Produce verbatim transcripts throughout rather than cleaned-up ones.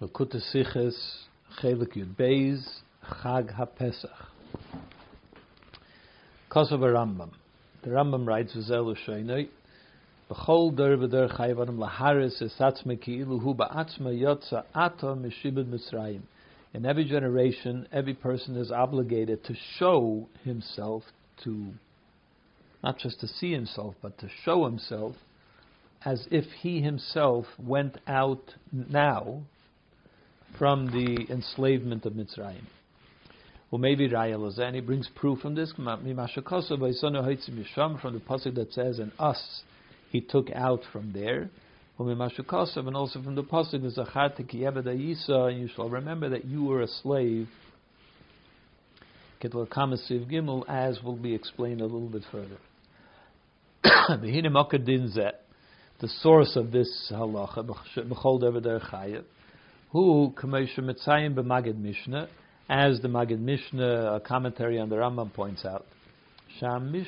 Lekutei Sichos Chelik Yud Beis Chag HaPesach. Kosav Rambam. The Rambam writes, "V'zeh l'shoinoi, b'chol der v'der chayav adam laharis es atzmei ki'ilu hu ba'atzmei yotza ato mishibud Mitzrayim." In every generation, every person is obligated to show himself, to not just to see himself, but to show himself as if he himself went out now from the enslavement of Mitzrayim. Well, maybe Raya Lozani brings proof from this from the pasuk that says, "And us he took out from there." And also from the pasuk, and you shall remember that you were a slave. As will be explained a little bit further. The source of this halacha, who Kamesha Mitzayim b'Magid Mishnah, as the Magid Mishnah, a commentary on the Rambam, points out. The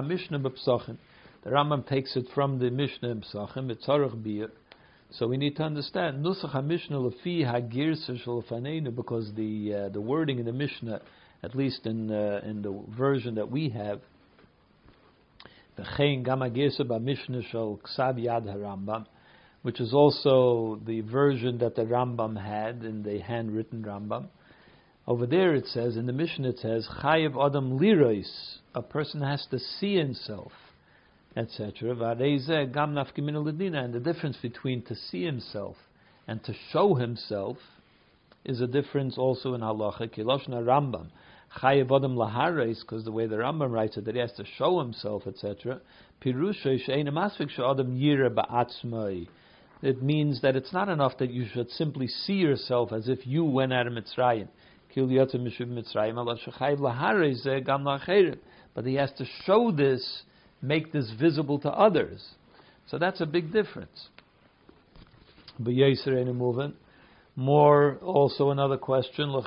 Rambam takes it from the Mishnah in Psachim, Mitzarach Bir. So we need to understand Nusach HaMishnah Lefi HaGirsa Shel Lefaneinu, because the uh, the wording in the Mishnah, at least in uh, in the version that we have, V'chein Gam HaGirsa BaMishnah Shel Ksav Yad HaRambam, which is also the version that the Rambam had in the handwritten Rambam. Over there it says, in the Mishnah it says, Chayev Adam Lirois, a person has to see himself, et cetera. Gam Nafkimin Ledina, and the difference between to see himself and to show himself is a difference also in halacha. Kiloshna Rambam, Chayev Adam Lahareis, because the way the Rambam writes it, that he has to show himself, et cetera. Pirusha She'ein Masvik She'adam Yira Ba'atzmai. It means that it's not enough that you should simply see yourself as if you went out of Mitzrayim. But he has to show this, make this visible to others. So that's a big difference. More, also another question. It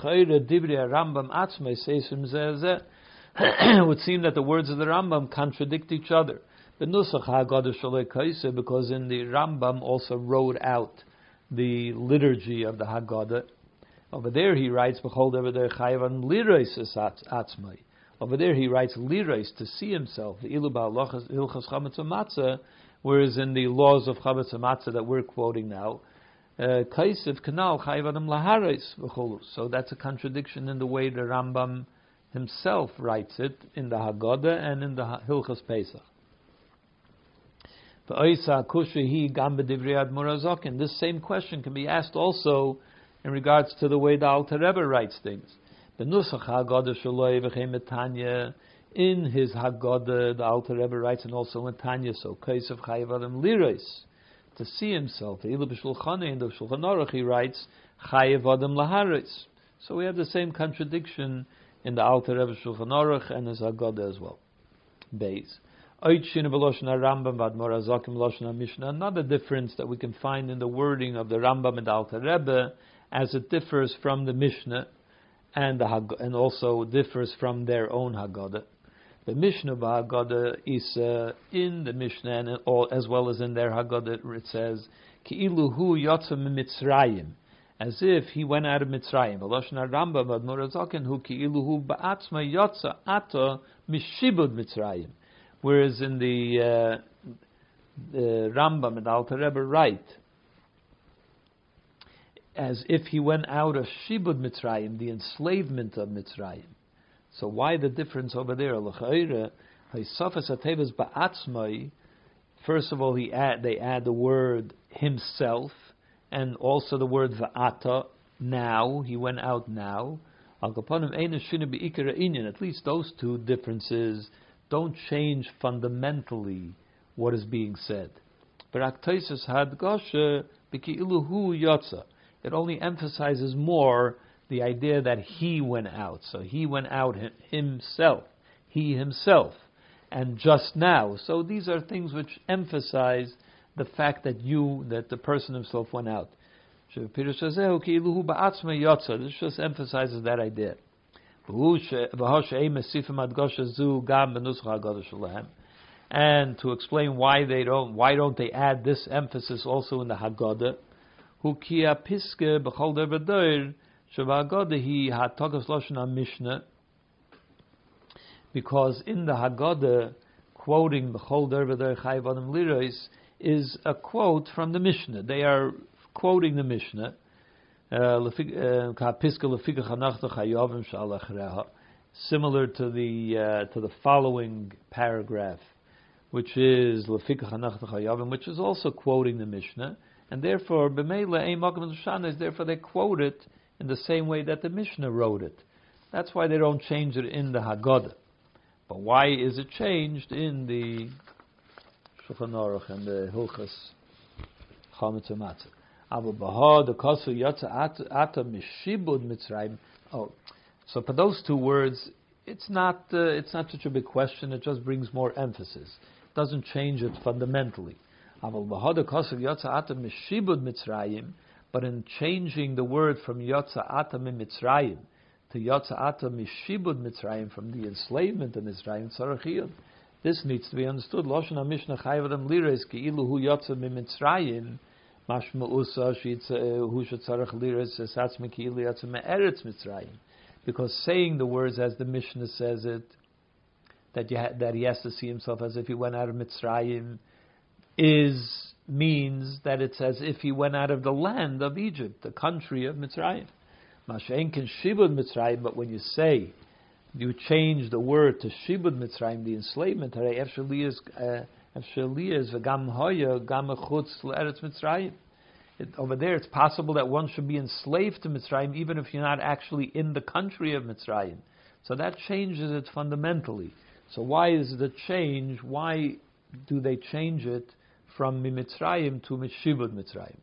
would seem that the words of the Rambam contradict each other. Because in the Rambam also wrote out the liturgy of the Haggadah. Over there he writes, Over there he writes lirois, to see himself. Whereas in the laws of Chametz Matzah that we're quoting now, Kaisiv Kanal Chayvadim Laharis. So that's a contradiction in the way the Rambam himself writes it in the Haggadah and in the Hilchos Pesach. This same question can be asked also in regards to the way the Alter Rebbe writes things. In his Haggadah, the Alter Rebbe writes, and also in Tanya, so Kaisiv Chayvadim Lirois, to see himself. In the Shulchan Aruch he writes, Chayvadim Laharis. So we have the same contradiction in the Alter Rebbe Shulchan Aruch and his Haggadah as well. Beis. Another difference that we can find in the wording of the Rambam and the Alter Rebbe, as it differs from the Mishnah and the Hag- and also differs from their own Haggadah. The Mishnah Haggadah is uh, in the Mishnah and all, as well as in their Haggadah, it says Ki'ilu hu yotza mitzrayim, as if he went out of Mitzrayim. V'loshna Rambam Admor Azaken hu ki'ilu hu ba'atzma yotza ato mishibud Mitzrayim. Whereas in the, uh, the Rambam and Alter Rebbe write, as if he went out of Shibud Mitzrayim, the enslavement of Mitzrayim. So why the difference over there? First of all, he add, they add the word himself, and also the word va'ata, now, he went out now. At least those two differences don't change fundamentally what is being said. It only emphasizes more the idea that he went out. So he went out himself, he himself, and just now. So these are things which emphasize the fact that you, that the person himself went out. This just emphasizes that idea. And to explain why they don't, why don't they add this emphasis also in the Haggadah? hu ki a piske b'chol der v'doir shev'Haggadah hi ha'tokas lashon ha-Mishnah, because in the Haggadah, quoting b'chol der v'doir chayiv adam liros is a quote from the Mishnah. They are quoting the Mishnah. Similar to the uh, to the following paragraph, which is which is also quoting the Mishnah, and therefore therefore they quote it in the same way that the Mishnah wrote it. That's why they don't change it in the Haggadah. But why is it changed in the Shulchan Aruch and the Hilchas Chametz Matzah? Oh, so for those two words, it's not uh, it's not such a big question. It just brings more emphasis. It doesn't change it fundamentally. But in changing the word from Yotza Ata Mitzrayim to Yotza Ata Mishibud Mitzrayim, from the enslavement of Mitzrayim, Tzarachiyot, this needs to be understood. Loshen HaMishnah Chayav Adam Liros Ki'ilu Hu Yotza Mitzrayim. Because saying the words as the Mishnah says it, that you ha- that he has to see himself as if he went out of Mitzrayim, is means that it's as if he went out of the land of Egypt, the country of Mitzrayim. Masha'en can shibud Mitzrayim, but when you say you change the word to shibud Mitzrayim, the enslavement, It, over there, it's possible that one should be enslaved to Mitzrayim even if you're not actually in the country of Mitzrayim. So that changes it fundamentally. So why is the change? Why do they change it from Mitzrayim to Mishibud Mitzrayim?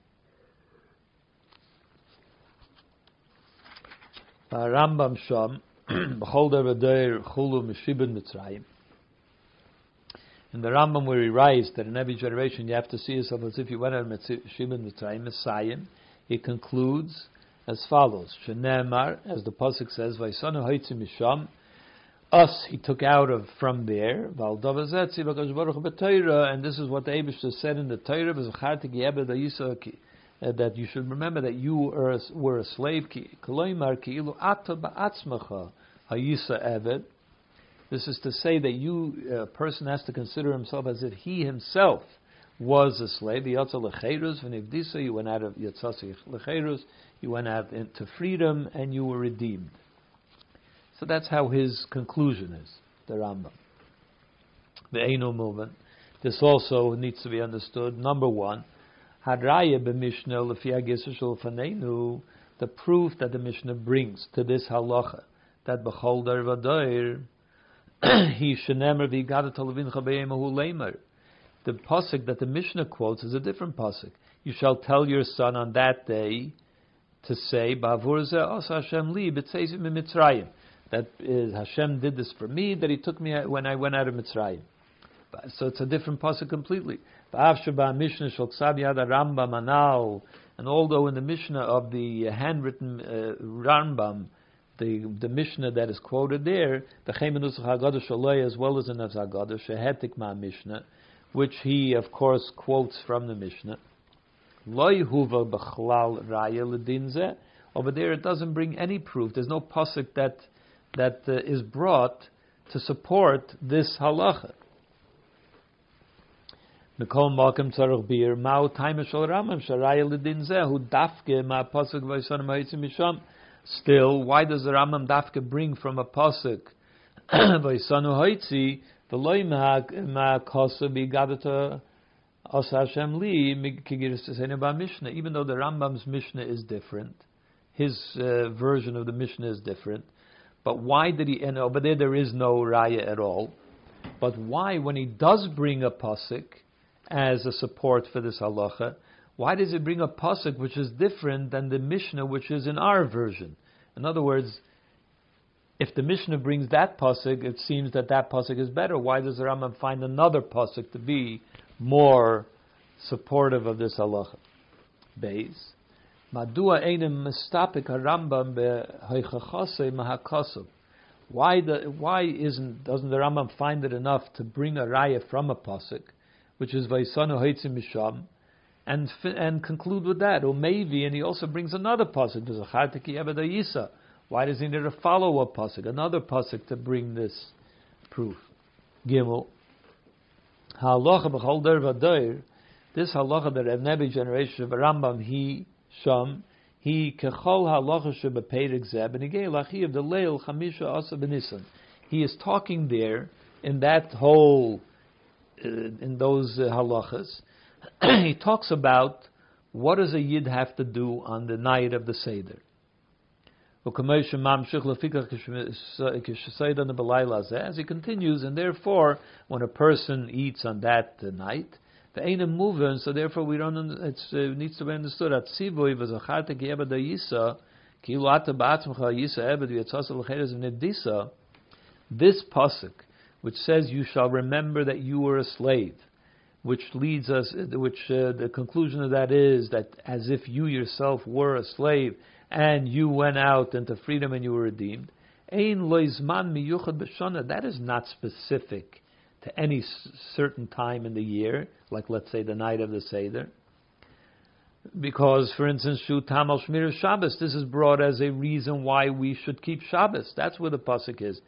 Rambam Sham B'chol der v'doir chulu Mishibud Mitzrayim. In the Rambam, where he writes that in every generation you have to see yourself as if you went out of Shibud Mitzrayim, Messiah, he concludes as follows: Shenemar, as the pasuk says, "Vaisanu haitzi misham," us he took out of from there. And this is what the Eibishter said in the Torah: that you should remember that you were, were a slave. This is to say that you, a person has to consider himself as if he himself was a slave. You went out of Yatzasi, you went out into freedom and you were redeemed. So that's how his conclusion is, the Rambam. The Eino movement. This also needs to be understood. Number one, Hadraya b'Mishnah l'fi ha'Gisur fanenu, the proof that the Mishnah brings to this halacha, that b'chol dar v'doir, he shenemer v'igada talavincha b'yemahu leimer. The pasuk that the Mishnah quotes is a different pasuk. You shall tell your son on that day to say, Ba'avur zeh asa Hashem li b'tzeizim mitzrayim. That is, Hashem did this for me, that He took me when I went out of Mitzrayim. So it's a different pasuk completely. Mishnah Rambam Anal, and although in the Mishnah of the handwritten uh, Rambam, the the Mishnah that is quoted there, the Chemenus Haggadah Shaloi, as well as in the Haggadah Shehetik Ma Mishnah, which he of course quotes from the Mishnah. Loi huva b'chlal raya ledinze. Over there, it doesn't bring any proof. There's no pasuk that that uh, is brought to support this halacha. Mikol Malkim Tzarech Bir Mao Taima Shal Ramam Sharaya Lidin Zehu Dafke Ma Pasuk Vaysanim Hayitzim Misham. Still, why does the Ramam Dafke bring from a pasuk Vaysanu Hayitzi the Loy Ma Ma Kosa Bigadata As Hashem Li Kigiris Tesene Ba Mishnah? Even though the Rambam's Mishnah is different, his uh, version of the Mishnah is different. But why did he? And over there, there is no raya at all. But why, when he does bring a pasuk as a support for this halacha, why does he bring a pasuk which is different than the Mishnah which is in our version? In other words, if the Mishnah brings that pasuk, it seems that that pasuk is better. Why does the Rambam find another pasuk to be more supportive of this halacha? Beis. Madua einem mistapik harambam behoichachase mahakasub. Why the why isn't doesn't the Rambam find it enough to bring a raya from a pasuk, which is Vaisanu Haitzim Misham, and and conclude with that. Or maybe, and he also brings another pasuk. Why does he need a follow-up pasuk, another pasuk to bring this proof? Gimel. Halacha b'chol der v'doir. This halacha that Reb Nebi generation of Rambam he sham he kechol halacha shebeperik zeh b'nigei lachiv the leil chamisha asa b'nisan. He is talking there in that whole uh, in those uh, halachas. He talks about what does a yid have to do on the night of the seder. As he continues, and therefore, when a person eats on that uh, night, the ain't a moving, so therefore we don't. It uh, needs to be understood. This pasuk, which says, "You shall remember that you were a slave," which leads us, which uh, the conclusion of that is that as if you yourself were a slave and you went out into freedom and you were redeemed. That is not specific to any certain time in the year, like let's say the night of the Seder. Because, for instance, Shu Tamal Shmir Shabbos, this is brought as a reason why we should keep Shabbos. That's where the pasuk is.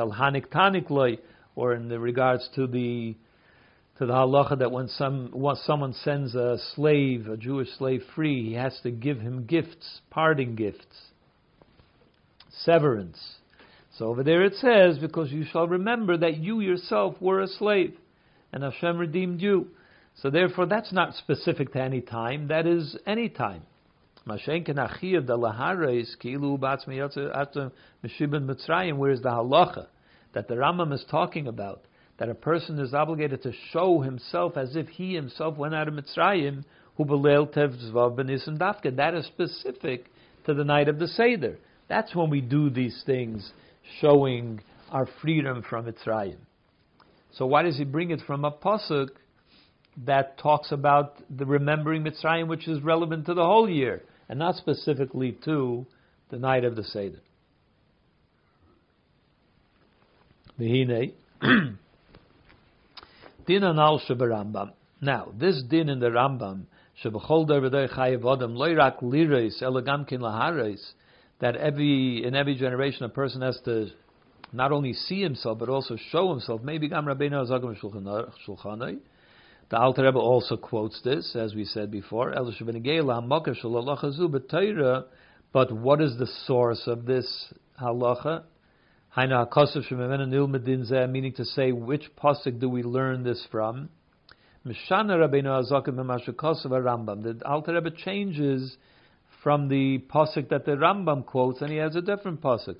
Or in the regards to the to the halacha that when some when someone sends a slave, a Jewish slave, free, he has to give him gifts, parting gifts, severance. So over there it says, because you shall remember that you yourself were a slave, and Hashem redeemed you. So therefore, that's not specific to any time. That is any time. Whereas the halacha that the Rambam is talking about, that a person is obligated to show himself as if he himself went out of Mitzrayim, hu b'leil tev zvav b'nisan dafka. That is specific to the night of the Seder. That's when we do these things, showing our freedom from Mitzrayim. So why does he bring it from a pasuk that talks about the remembering Mitzrayim, which is relevant to the whole year, and not specifically to the night of the Seder? V'hinei. Din anal sheberambam. Now, this din in the Rambam, shebechol der v'dei chayev adam loirak lireis elegam kin lahareis, that every in every generation a person has to not only see himself but also show himself. Maybe Gam Rabbeinu Azagam Shulchanai. The Alter Rebbe also quotes this, as we said before. But what is the source of this halacha? Meaning to say, which pasuk do we learn this from? The Alter Rebbe changes from the pasuk that the Rambam quotes, and he has a different pasuk.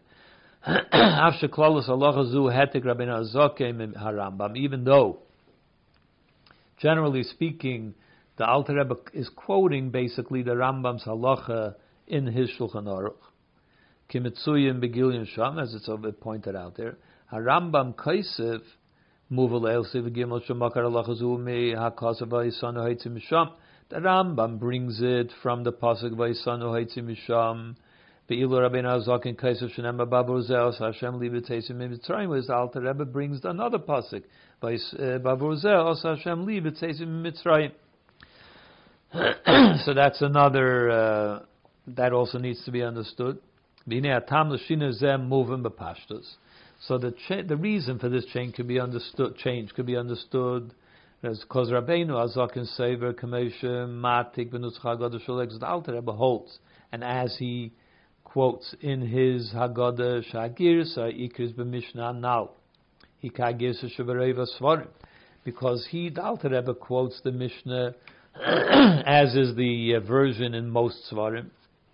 Even though, generally speaking, the Alter Rebbe is quoting basically the Rambam's halacha in his Shulchan Aruch. Kimitzuyim begilyon sham, as it's pointed out there. Harambam kaisif muvel elsi v'gimel shemakar halacha zu me hakasav v'yisanu haitzim misham. The Rambam brings it from the pasuk v'yisanu haitzim misham. Be'ilu Rabbeinu Azakin kaisif shenem b'bavur zeos Hashem libeteisim mitzrayim. Whereas the Alter Rebbe brings another pasuk b'bavur zeos Hashem libeteisim mitzrayim. So that's another. Uh, that also needs to be understood. So the cha- the reason for this change could be understood. Change could be understood as because Rabbeinu Azakin Sever Kamesha Matik Benutz Haggadah Shulex the Alter Rebbe holds, and as he quotes in his Haggadah Shagirsa Ikris b'Mishnah Nal Hikagirsa Shavareva Svarim, because he the Alter Rebbe quotes the Mishnah as is the uh, version in most Svarim.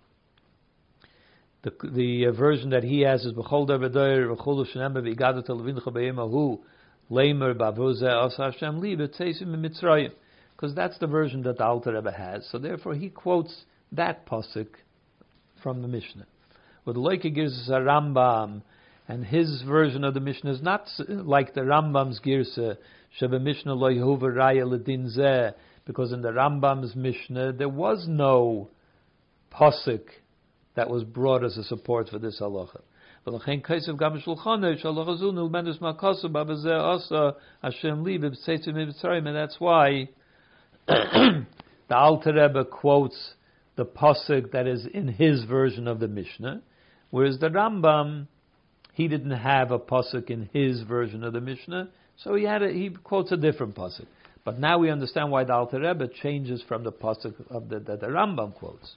The, the uh, version that he has is B'chol der v'doyer v'chol shenem v'igadu televincha b'yemahu leimer b'avoze as Hashem li b'tzeisim b'mitzrayim, because that's the version that the Alter Rebbe has. So therefore he quotes that pasuk from the Mishnah. With Loike gives a Rambam, and his version of the Mishnah is not like the Rambam's girsa sheba Mishnah lo yehuva raya ledin zeh, because in the Rambam's Mishnah there was no pasuk that was brought as a support for this halacha. And that's why the Alter Rebbe quotes the pasuk that is in his version of the Mishnah, whereas the Rambam, he didn't have a pasuk in his version of the Mishnah, so he had a, he quotes a different pasuk. But now we understand why the Alter Rebbe changes from the pasuk of the, that the Rambam quotes.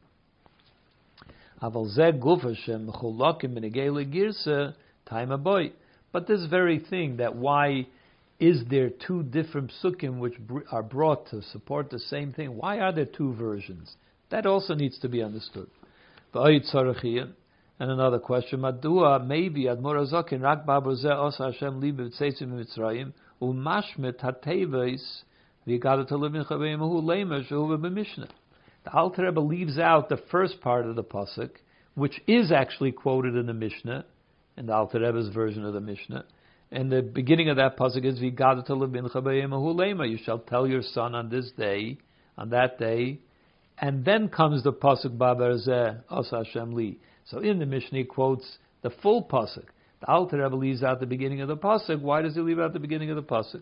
But this very thing, that why is there two different psukim which are brought to support the same thing? Why are there two versions? That also needs to be understood. And another question: Madua maybe Admor Azakin rak babroze os Hashem li b'tzeitzim mitzrayim umashmet hateves v'yagadat levin chaveimahu leimer shehu b'mishnah. The Alter Rebbe leaves out the first part of the pasuk, which is actually quoted in the Mishnah, in the Alter Rebbe's version of the Mishnah. And the beginning of that pasuk is v'yagadat levin chaveimahu leimer. You shall tell your son on this day, on that day, and then comes the pasuk babroze os Hashem li. So in the Mishnah he quotes the full pasuk. The Alter Rebbe leaves out the beginning of the pasuk. Why does he leave out the beginning of the pasuk?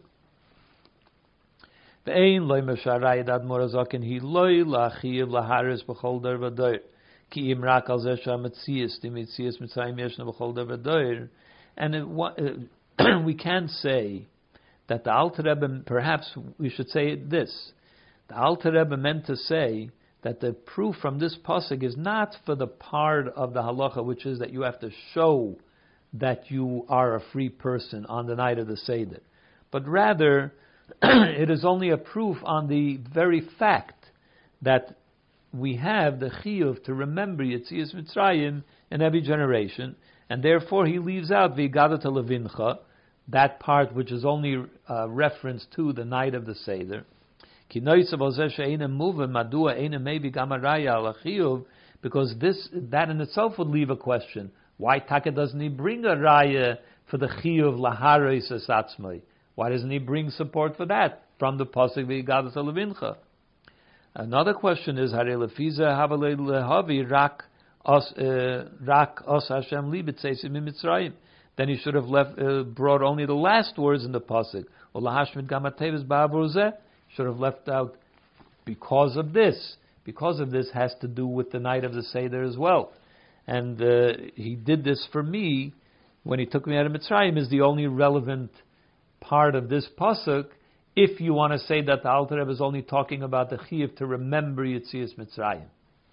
Ve'ein loy mesharayid admor azaken he loy lachiv laharis b'chol der v'doir ki im rak al zeh shametzias dimitzias mitzayim yeshna b'chol der v'doir. And it, we can say that the Alter Rebbe, perhaps we should say this: the Alter Rebbe meant to say that the proof from this pasuk is not for the part of the halacha, which is that you have to show that you are a free person on the night of the Seder, but rather it is only a proof on the very fact that we have the chiyuv to remember Yetzias Mitzrayim in every generation, and therefore he leaves out v'yagadat levincha, that part which is only uh, reference to the night of the Seder. Because this, that in itself would leave a question. Why Taka doesn't he bring a raya for the chiyuv laharis esatzmai? Why doesn't he bring support for that from the pasuk v'yagadat levincha? Another question is Hare lefiza havalei lehavi rak os rak os Hashem li b'tzeisim mitzrayim. Then he should have left uh, brought only the last words in the pasuk. Or lahashmid gamateves ba'avruzeh. Should have left out because of this. Because of this has to do with the night of the Seder as well. And uh, he did this for me when he took me out of Mitzrayim is the only relevant part of this pasuk. If you want to say that the Alter Rebbe is only talking about the chiyuv to remember Yetzias Mitzrayim.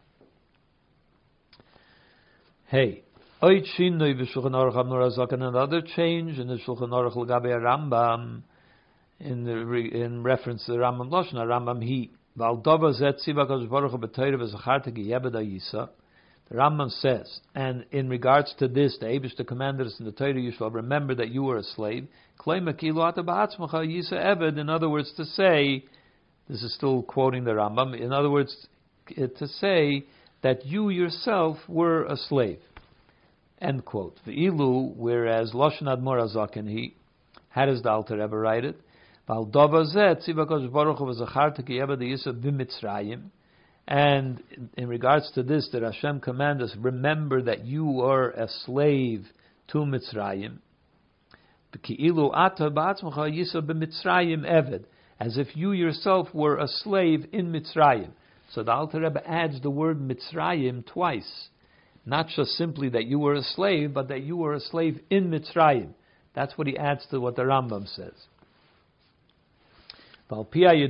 Hey, oit shinoi v'shulchan aruch amnor azaken, another change in the Shulchan Aruch l'gabei Rambam. In the, in reference to the Rambam Lashon, Rambam he Val Dova Zet Tziva Kadosh Baruch Hu B'Torah V'Zacharta G'Yebed Yisa. The Rambam says, and in regards to this, the Eibush commanded us in the Torah, you shall remember that you were a slave. Kleima Kilu Ata Ba'atzmacha Yisa Eved. In other words, to say, this is still quoting the Rambam. In other words, to say that you yourself were a slave. End quote. V'ilu, whereas Lashon Admor Azaken he, how does the Alter Rebbe write it? And in regards to this, that Hashem commands us, remember that you are a slave to Mitzrayim. As if you yourself were a slave in Mitzrayim. So the Alter Rebbe adds the word Mitzrayim twice. Not just simply that you were a slave, but that you were a slave in Mitzrayim. That's what he adds to what the Rambam says. And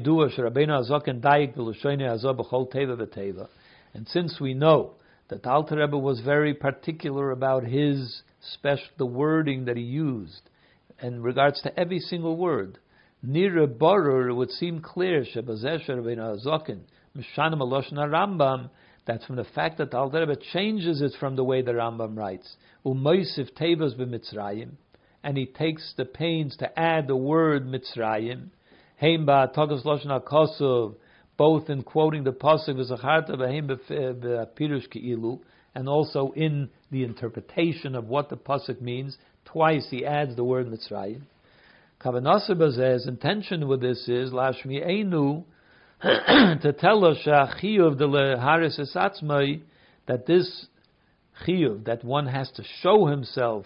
since we know that the Alter Rebbe was very particular about his special, the wording that he used in regards to every single word, Nira Borur, it would seem clear that from the fact that the Alter Rebbe changes it from the way the Rambam writes, and he takes the pains to add the word Mitzrayim, both in quoting the pasuk and also in the interpretation of what the pasuk means. Twice he adds the word Mitzrayim. His intention with this is Lashmi Einu, to tell us that this chiyuv, that one has to show himself,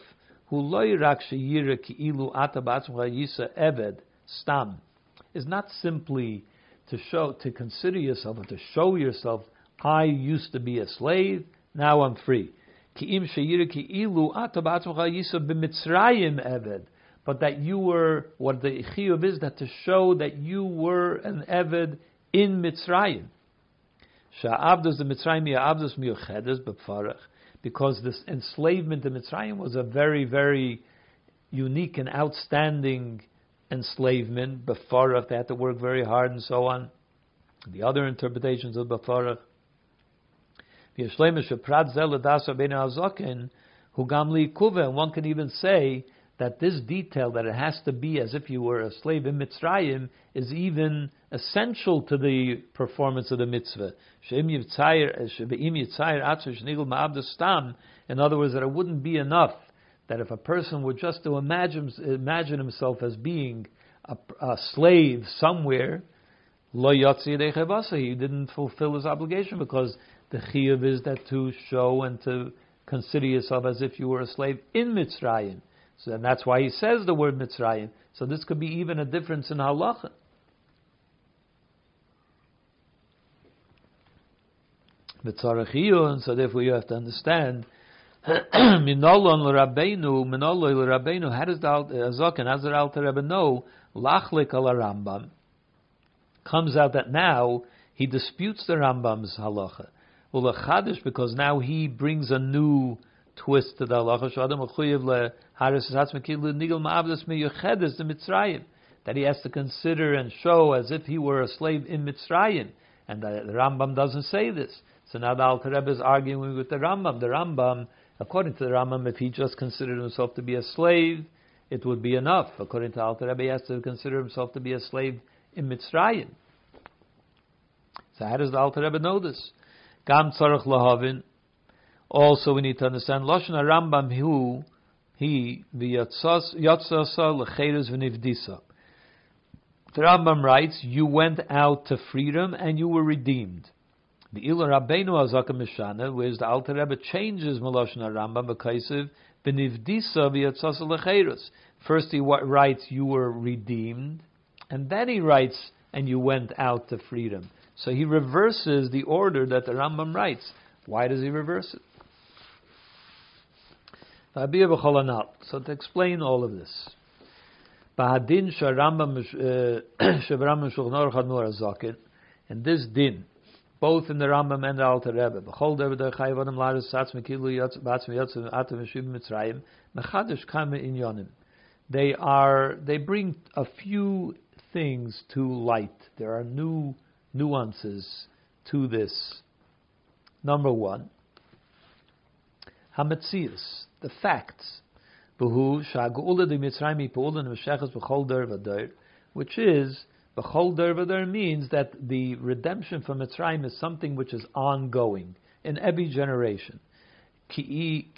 stam, is not simply to show, to consider yourself, or to show yourself, I used to be a slave, now I'm free. But that you were, what the chiyuv is, that to show that you were an eved in Mitzrayim. Because this enslavement in Mitzrayim was a very, very unique and outstanding enslavement. Befarach, they had to work very hard and so on. The other interpretations of Befarach. And one can even say that this detail, that it has to be as if you were a slave in Mitzrayim, is even essential to the performance of the mitzvah. In other words, that it wouldn't be enough that if a person were just to imagine, imagine himself as being a, a slave somewhere, he didn't fulfill his obligation, because the chiyuv is that to show and to consider yourself as if you were a slave in Mitzrayim. So and that's why he says the word Mitzrayim. So this could be even a difference in halacha. And so therefore you have to understand, Minolon l'Rabbeinu, Minolon l'Rabbeinu, how does the Azaken, how does the Alter Rebbe know, Lachlik al Rambam, comes out that now he disputes the Rambam's halacha. Well, Chadish, because now he brings a new twist to the halacha, that he has to consider and show as if he were a slave in Mitzrayim, and the, the Rambam doesn't say this. So now the Alter Rebbe is arguing with the Rambam. The Rambam, according to the Rambam, if he just considered himself to be a slave, it would be enough. According to the Alter Rebbe, he has to consider himself to be a slave in Mitzrayim. So how does the Alter Rebbe know this? Gam tzarech lahavin. Also, we need to understand Lashon Rambam hu he v'yatzasa lecheres v'nivdisa. The Rambam writes, you went out to freedom and you were redeemed. The Ilah Rabbeinu Azaka Mishana, whereas the Alter Rebbe changes Malashon Rambam b'kaisev v'nivdisa v'yatzasa lecheres. First he writes, you were redeemed, and then he writes, and you went out to freedom. So he reverses the order that the Rambam writes. Why does he reverse it? So to explain all of this, and this din, both in the Rambam and the Alter Rebbe, they are they bring a few things to light. There are new nuances to this. Number one, Hametzius, the facts, which is, B'chol der v'der means that the redemption from Mitzrayim is something which is ongoing in every generation. Ki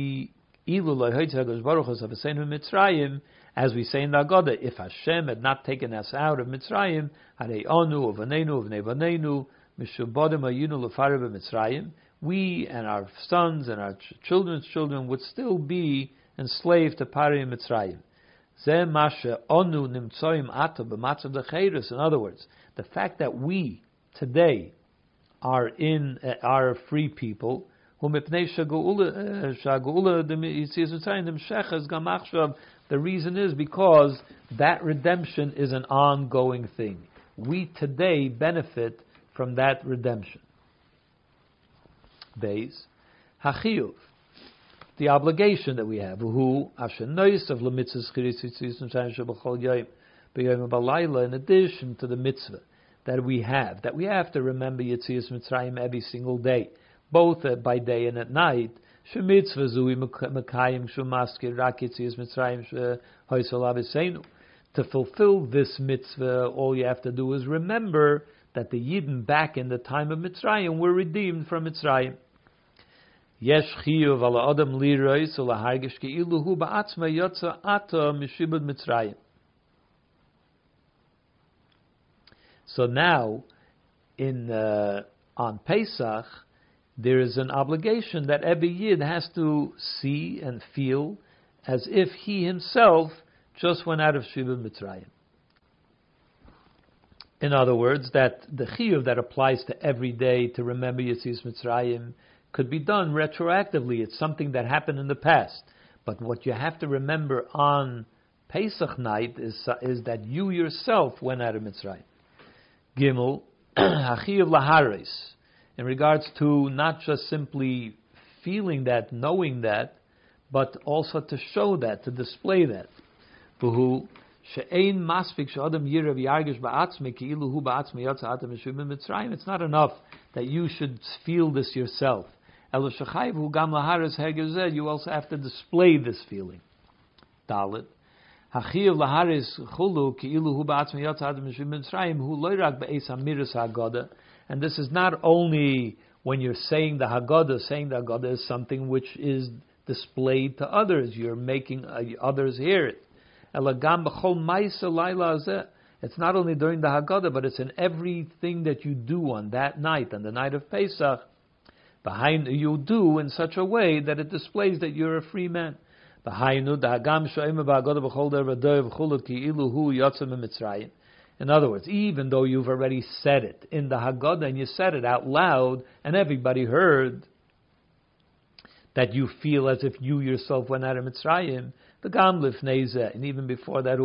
as we say in the Haggadah, if Hashem had not taken us out of Mitzrayim, we and our sons and our ch- children's children would still be enslaved to Pari Mitzrayim. In other words, the fact that we today are in uh, are free people, the reason is because that redemption is an ongoing thing. We today benefit from that redemption. Beis, Hachiyuv, the obligation that we have, who in addition to the mitzvah that we have, that we have to remember Yetzias Mitzrayim every single day, both uh, by day and at night. To fulfill this mitzvah, all you have to do is remember that the Yidden back in the time of Mitzrayim were redeemed from Mitzrayim. Yesh chiyuv ala adam lirois ula hargish keilu hu ba'atzma yotza ata mishibud Mitzrayim. So now, in uh, on Pesach, there is an obligation that every Yid has to see and feel as if he himself just went out of Shibud Mitzrayim. In other words, that the chiyuv that applies to every day to remember Yetzias Mitzrayim could be done retroactively. It's something that happened in the past. But what you have to remember on Pesach night is, is that you yourself went out of Mitzrayim. Gimel, Hachiyuv Laharis, in regards to not just simply feeling that, knowing that, but also to show that, to display that. Buhu, She'ein masfik she'adam yirav yargish ba'atzmi ki'ilu hu ba'atzmi yatsa atam meshubim Mitzrayim. It's not enough that you should feel this yourself. Elo shechayiv hu gam laharis hergezeh. You also have to display this feeling. Dalet. Hachiyav laharis chulu ki'ilu hu ba'atzmi yatsa atam meshubim Mitzrayim hu loirak be'es hamiras haggadah. And this is not only when you're saying the Haggadah. Saying the Haggadah is something which is displayed to others. You're making uh, others hear it. It's not only during the Haggadah, but it's in everything that you do on that night, on the night of Pesach. Behind you do in such a way that it displays that you're a free man. In other words, even though you've already said it in the Haggadah and you said it out loud and everybody heard that you feel as if you yourself went out of Mitzrayim, the Gam Lifnei, and even before that,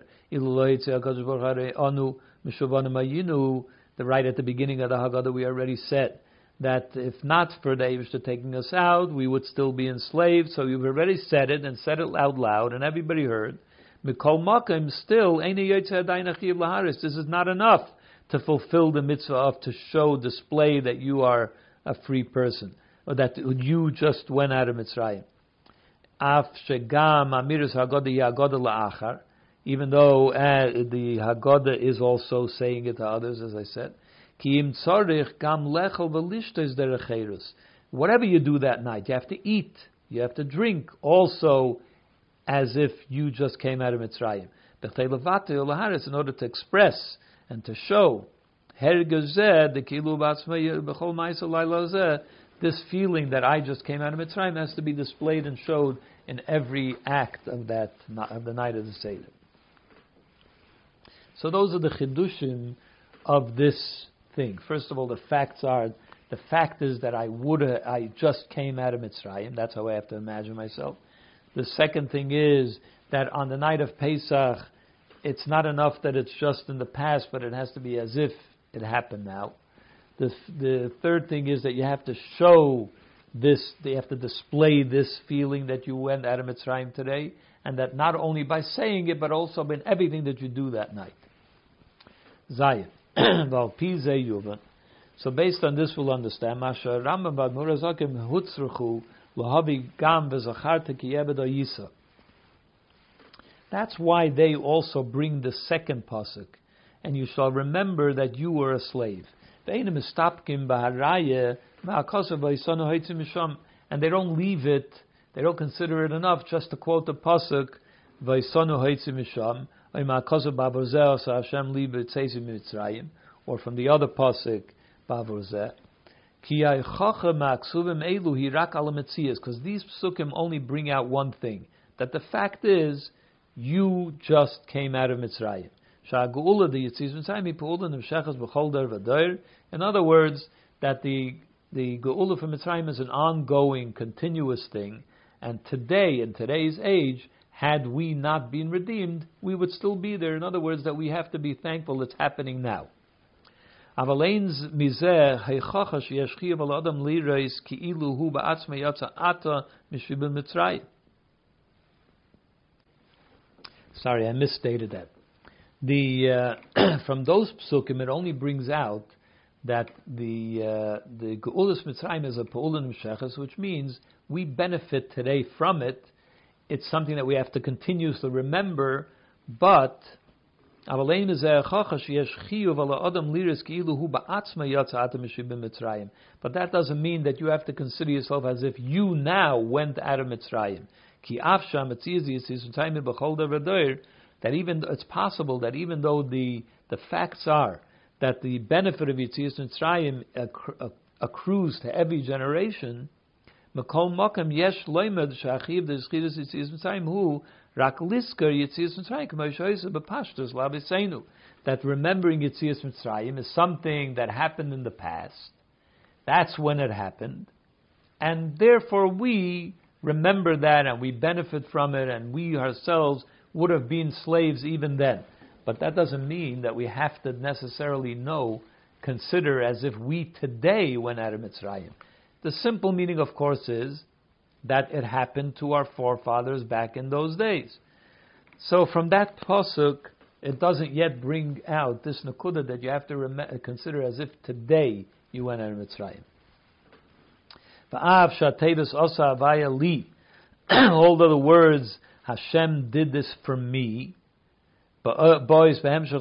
the right at the beginning of the Haggadah, we already said that if not for the Eivishter taking us out, we would still be enslaved. So you've already said it and said it out loud, and everybody heard. Mikol Makim, still, this is not enough to fulfill the mitzvah of to show, display that you are a free person, or that you just went out of Mitzrayim. Af shegam amiris Haggadah Haggadah la'achar, even though uh, the Haggadah is also saying it to others, as I said. Ki im tzarich gam lechel v'lishtos derecherus. Whatever you do that night, you have to eat, you have to drink, also as if you just came out of Mitzrayim. B'chtei levate ulaharis, in order to express and to show. Hergezeh the kilu b'atzmei b'chol ma'aseh laila zeh. This feeling that I just came out of Mitzrayim has to be displayed and showed in every act of that of the night of the Seder. So those are the chidushim of this thing. First of all, the facts are, the fact is that I would I just came out of Mitzrayim. That's how I have to imagine myself. The second thing is that on the night of Pesach, it's not enough that it's just in the past, but it has to be as if it happened now. The, the third thing is that you have to show this, you have to display this feeling that you went out of Mitzrayim today, and that not only by saying it, but also in everything that you do that night. Zayin. So based on this, we'll understand. That's why they also bring the second pasuk, and you shall remember that you were a slave. And they don't leave it, they don't consider it enough just to quote the pasuk, or from the other pasuk, because these psukim only bring out one thing, that the fact is, you just came out of Mitzrayim. In other words, that the the Geula from Mitzrayim is an ongoing, continuous thing, and today, in today's age, had we not been redeemed, we would still be there. In other words, that we have to be thankful it's happening now. Sorry, I misstated that. The uh, from those psukim, it only brings out that the uh, the Geulas Mitzrayim is a Pa'ulan Meshechas, which means we benefit today from it. It's something that we have to continuously remember, but but that doesn't mean that you have to consider yourself as if you now went out of Mitzrayim. That even it's possible that even though the the facts are that the benefit of Yetzias Mitzrayim accrues to every generation, Mekol Mokem Yesh Loimed Shachiv the Yetzias Mitzrayim Hu Rak lisker Yetzias Mitzrayim k'mo she'osa b'pashtus labiseinu. That remembering Yetzias Mitzrayim is something that happened in the past. That's when it happened. And therefore we remember that and we benefit from it, and we ourselves would have been slaves even then. But that doesn't mean that we have to necessarily know, consider as if we today went out of Mitzrayim. The simple meaning, of course, is that it happened to our forefathers back in those days. So from that pasuk, it doesn't yet bring out this nakuda that you have to rem- consider as if today you went out of Mitzrayim. Although the words Hashem did this for me, but boys,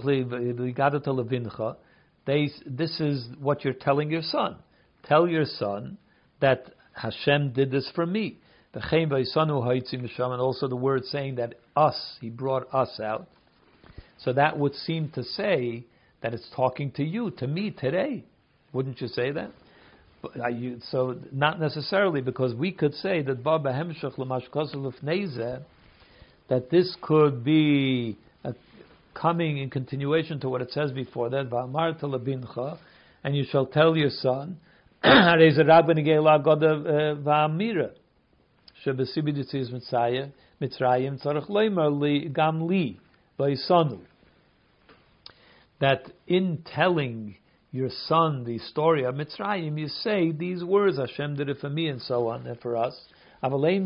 they this is what you're telling your son. Tell your son that Hashem did this for me. And also the word saying that us, he brought us out. So that would seem to say that it's talking to you, to me today. Wouldn't you say that? But, uh, you, so not necessarily, because we could say that Baba Hemshach L'mashkosel Lefneze, that this could be a, coming in continuation to what it says before that, Va'amarta lebincha, and you shall tell your son, Harei Rabban Igei Goda Va'amira, Shebesibid Yitzias Mitzrayim, Mitzrayim Tzarech Leimer Li Gam Li Va'isanu. That in telling your son the story of Mitzrayim, you say these words, Hashem did it for me, and so on, and for us. But it,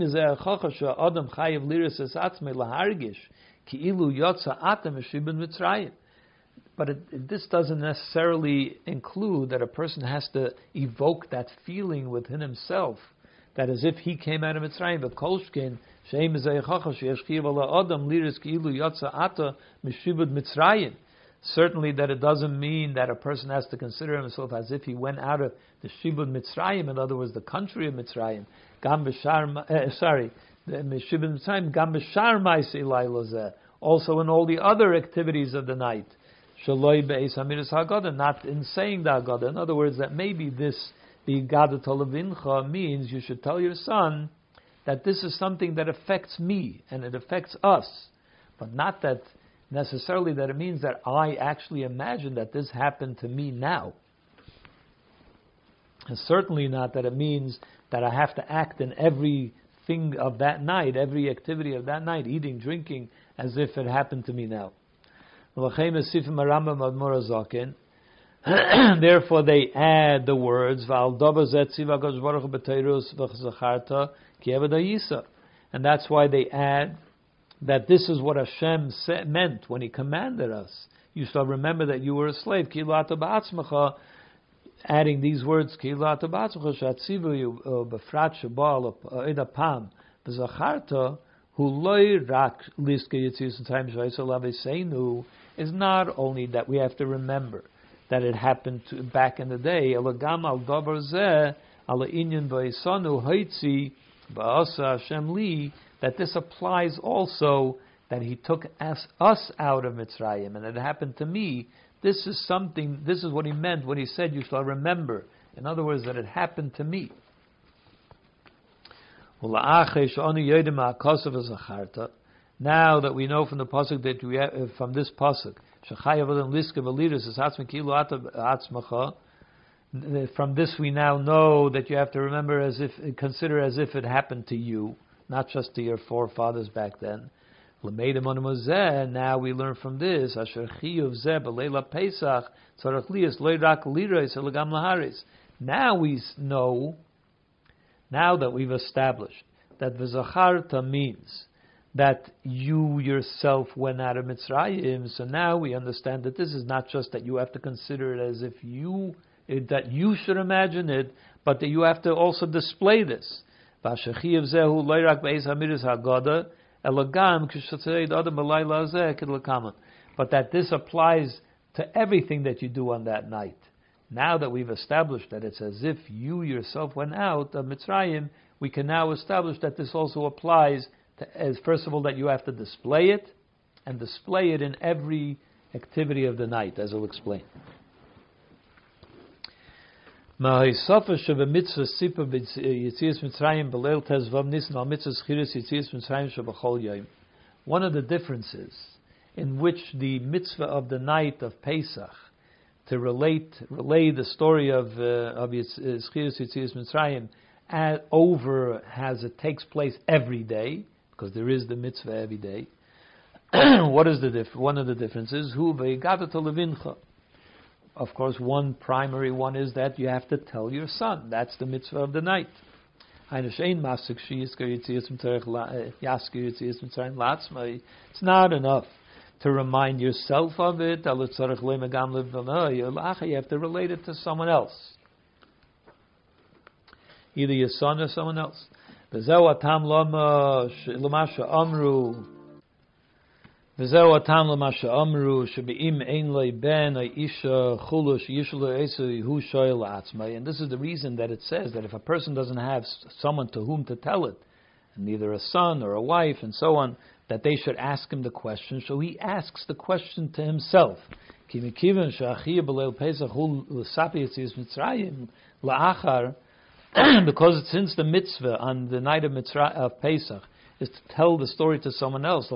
it, this doesn't necessarily include that a person has to evoke that feeling within himself, that as if he came out of Mitzrayim. But Kolshkin, Sheim Adam Liris Ki'ilu Yotza Ata Meshibud Mitzrayim. Certainly that it doesn't mean that a person has to consider himself as if he went out of the Shibud Mitzrayim, in other words, the country of Mitzrayim. Gam b'shar, uh, sorry, the Shibud Mitzrayim, Gam b'shar ma'aseh lailozeh. Also in all the other activities of the night. Shaloi be'es hamiras haggadah, not in saying the haggadah. In other words, that maybe this, the Gadat Olavincha, means you should tell your son that this is something that affects me, and it affects us. But not that necessarily that it means that I actually imagine that this happened to me now. And certainly not that it means that I have to act in everything of that night, every activity of that night, eating, drinking, as if it happened to me now. Therefore they add the words, and that's why they add that this is what Hashem said, meant when He commanded us. You shall remember that you were a slave. Adding these words, is not only that we have to remember that it happened to, back in the day, that this applies also, that He took us, us out of Mitzrayim, and it happened to me. This is something, this is what He meant when He said, you shall remember. In other words, that it happened to me. Now that we know from the pasuk that we have, from this pasuk, from this we now know that you have to remember as if, consider as if it happened to you, not just to your forefathers back then. Now we learn from this, now we know, now that we've established that v'zacharta means that you yourself went out of Mitzrayim, so now we understand that this is not just that you have to consider it as if you, that you should imagine it, but that you have to also display this. But that this applies to everything that you do on that night. Now that we've established that it's as if you yourself went out of Mitzrayim, we can now establish that this also applies to, as first of all, that you have to display it, and display it in every activity of the night, as I'll explain. One one of the differences in which the mitzvah of the night of Pesach to relate relay the story of uh, of Zechirus Yetzias Mitzrayim uh, over has it takes place every day, because there is the mitzvah every day. What is the diff- one of the differences? Hu ve'igadato levincha. Of course, one primary one is that you have to tell your son. That's the mitzvah of the night. It's not enough to remind yourself of it. You have to relate it to someone else, either your son or someone else. And this is the reason that it says that if a person doesn't have someone to whom to tell it, and neither a son or a wife and so on, that they should ask him the question. So he asks the question to himself. Because since the mitzvah on the night of, Mitzra- of Pesach is to tell the story to someone else,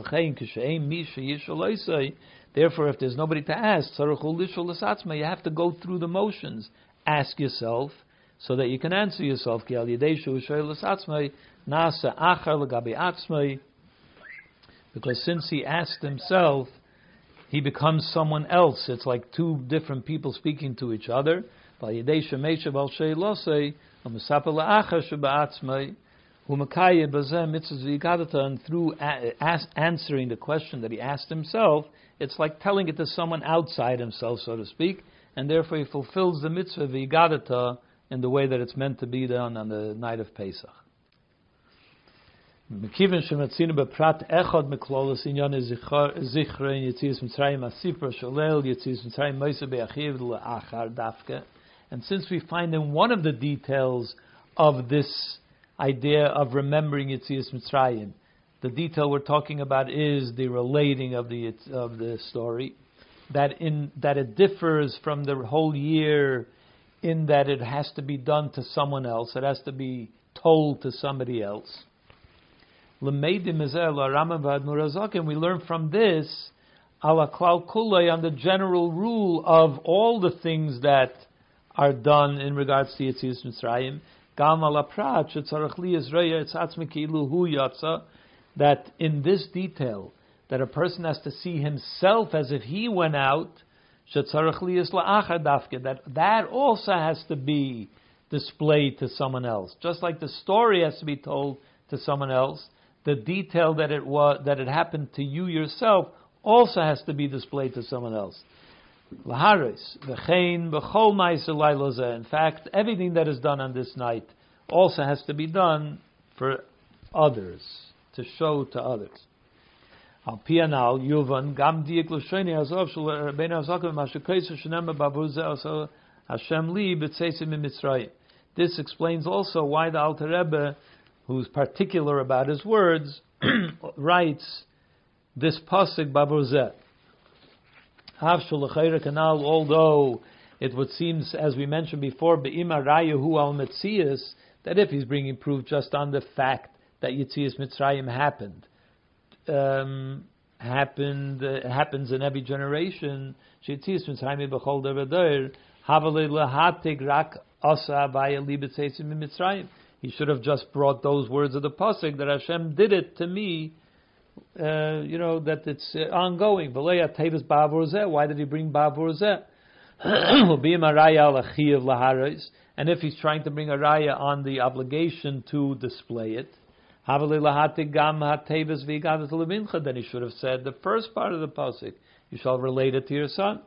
therefore if there's nobody to ask, you have to go through the motions. Ask yourself so that you can answer yourself. Because since he asked himself, he becomes someone else. It's like two different people speaking to each other. And through a- as- answering the question that he asked himself, it's like telling it to someone outside himself, so to speak, and therefore he fulfills the mitzvah v'yigadata in the way that it's meant to be done on the night of Pesach. And since we find in one of the details of this idea of remembering Yetzias Mitzrayim, the detail we're talking about is the relating of the of the story, that in that it differs from the whole year in that it has to be done to someone else, it has to be told to somebody else. And we learn from this ala klal kulay, on the general rule of all the things that are done in regards to Yetzias Mitzrayim, that in this detail, that a person has to see himself as if he went out, that that also has to be displayed to someone else. Just like the story has to be told to someone else, the detail that it was that it happened to you yourself also has to be displayed to someone else. In fact, everything that is done on this night also has to be done for others, to show to others. This explains also why the Alter Rebbe, who's particular about his words, writes this pasuk Babur. Although it would seem, as we mentioned before, that if he's bringing proof just on the fact that Yetzias Mitzrayim happened, um, happened uh, happens in every generation, he should have just brought those words of the pasuk that Hashem did it to me. Uh, you know, that it's uh, ongoing. Why did he bring Bavur Zeh? And if he's trying to bring a raya on the obligation to display it, then he should have said the first part of the pasuk, you shall relate it to your son.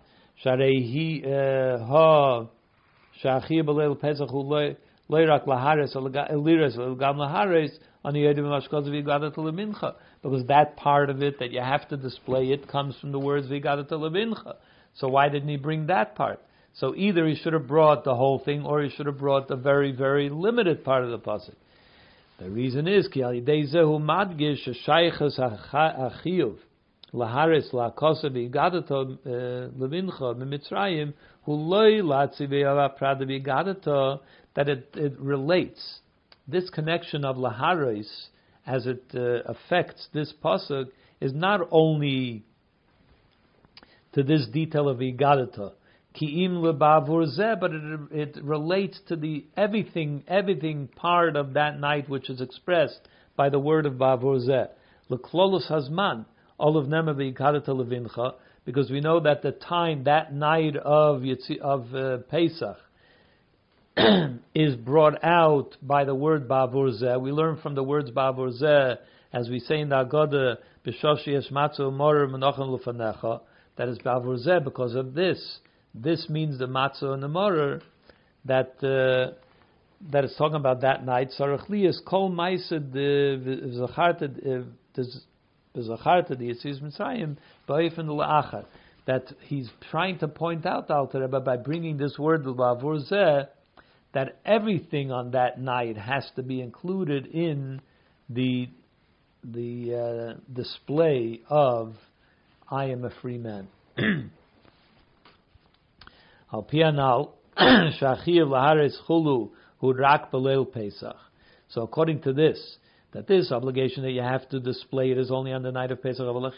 Because that part of it that you have to display it comes from the words V'Yigadata Levincha. So why didn't he bring that part? So either he should have brought the whole thing, or he should have brought the very, very limited part of the pasuk. The reason is Ki Al Yidei Zehu Madgish Shaychas Achiyuv Laharis LaKosa V'Yigadata Levincha Mitzrayim Hu Loi Latzi V'Yava Prada V'Yigadata, that it, it relates this connection of Laharis as it uh, affects this pasuk, is not only to this detail of Igadata, Ki'im lebavur zeh, but it, it relates to the everything, everything part of that night which is expressed by the word of bavur zeh. L'klolus hazman, all of nema v'Igadata levincha, because we know that the time, that night of Yitzi, of uh, Pesach, is brought out by the word bavur zeh. We learn from the words bavur zeh, as we say in the Haggadah, b'shoshi yeshmatzu morer menachem lufanecha, that is bavur zeh because of this. This means the matzah and the morer that uh, that is talking about that night. Sarachli is kol ma'aseh the zacharta the zacharta the Yetzias Mitzrayim ba'ofen la'achar. That he's trying to point out Alter Rebbe by bringing this word bavur zeh, that everything on that night has to be included in the the uh, display of I am a free man. Al pianal shachiv laharetz chulu hu rak beleil Pesach. So according to this, that this obligation that you have to display it is only on the night of Pesach.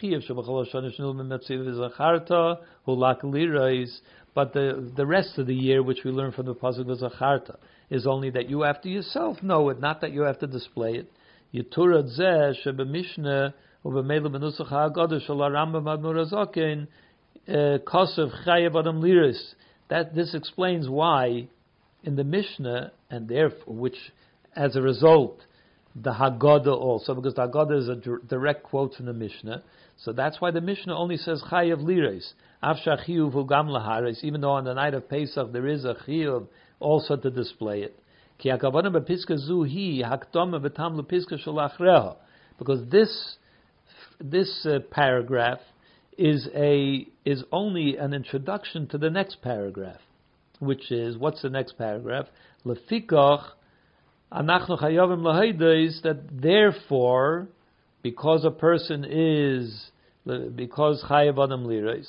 But the the rest of the year, which we learn from the pasuk of Zacharta, is only that you have to yourself know it, not that you have to display it. Yiturad zeh shebemishna u'b'meila benusach ha'agadah shel Rambam Admor Hazaken kosev chayev adam liris. That this explains why in the Mishnah, and therefore, which as a result, the Haggadah also, because the Haggadah is a direct quote from the Mishnah, so that's why the Mishnah only says chayev liris. Av shachiyuv hu gam laharis, even though on the night of Pesach there is a chiyuv also to display it. Ki hakavana bepiska zu hi hakdama betam lepiska shel achreha, because this this uh, paragraph is a is only an introduction to the next paragraph, which is, what's the next paragraph? Lefikach anachnu chayavim lahaydes, that therefore, because a person is because chayav adam lirais,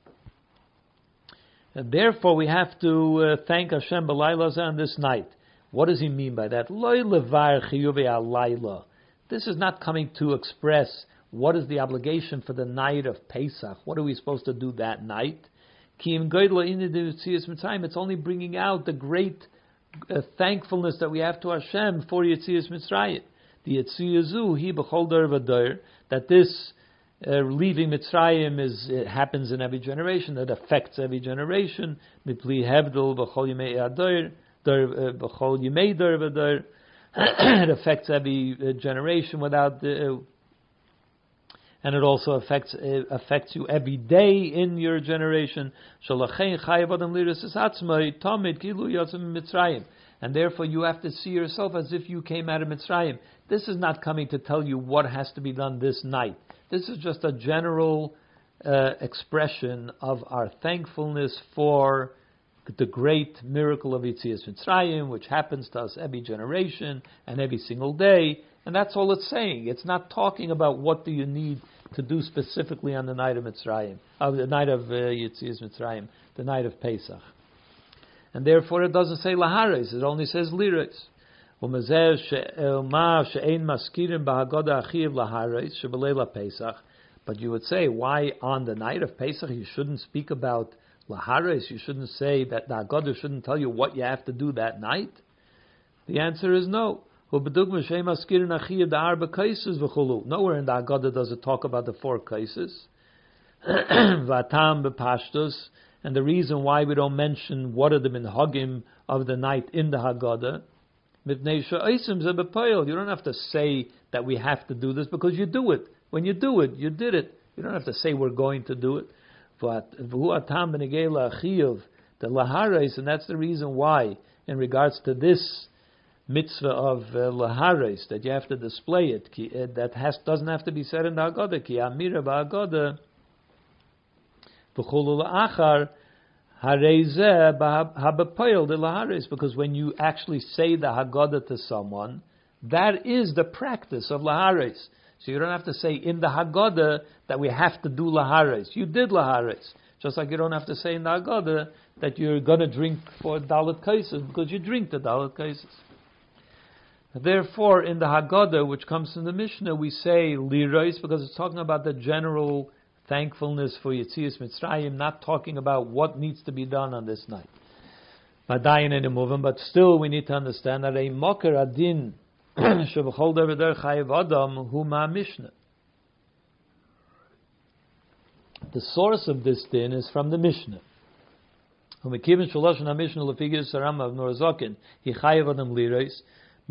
and therefore we have to uh, thank Hashem b'layla on this night. What does he mean by that? Loy levar chiyuvei alayla. This is not coming to express what is the obligation for the night of Pesach. What are we supposed to do that night? It's only bringing out the great uh, thankfulness that we have to Hashem for Yetzias Mitzrayim. The Yetziyazu, he b'chol dar v'dar, that this uh, leaving Mitzrayim is it happens in every generation, that affects every generation. Mipli hevdel b'chol yimei adar, b'chol yimei dar v'dar. It affects every uh, generation without the uh, and it also affects uh, affects you every day in your generation. And therefore you have to see yourself as if you came out of Mitzrayim. This is not coming to tell you what has to be done this night. This is just a general uh, expression of our thankfulness for the great miracle of Yetzias Mitzrayim, which happens to us every generation and every single day. And that's all it's saying. It's not talking about what do you need to do specifically on the night of Mitzrayim, of the night of uh, Yetzias Mitzrayim, the night of Pesach. And therefore it doesn't say lahares, it only says lires. But you would say, why on the night of Pesach you shouldn't speak about lahares? You shouldn't say that the Haggadah shouldn't tell you what you have to do that night? The answer is no. Nowhere in the Haggadah does it talk about the four cases. And the reason why we don't mention what are the minhagim of the night in the Haggadah, you don't have to say that we have to do this, because you do it. When you do it, you did it. You don't have to say we're going to do it. The lahares, and that's the reason why, in regards to this mitzvah of uh, lahares, that you have to display it, ki, uh, that has doesn't have to be said in the Haggadah. Ki amira ba'Haggadah v'chulu la'achar harezeh habapayil de lahares, because when you actually say the Haggadah to someone, that is the practice of lahares. So you don't have to say in the Haggadah that we have to do lahares. You did lahares. Just like you don't have to say in the Haggadah that you're going to drink for dalet kaises, because you drink the dalet kaises. Therefore, in the Haggadah, which comes from the Mishnah, we say lirois because it's talking about the general thankfulness for Yetzias Mitzrayim, not talking about what needs to be done on this night. But still, we need to understand that a moker adin shebechol davar chayev adam hu ma Mishnah. The source of this din is from the Mishnah. Umekiven shalosh na Mishnah lefigir sarama of Norazokin he chayev adam lirois. So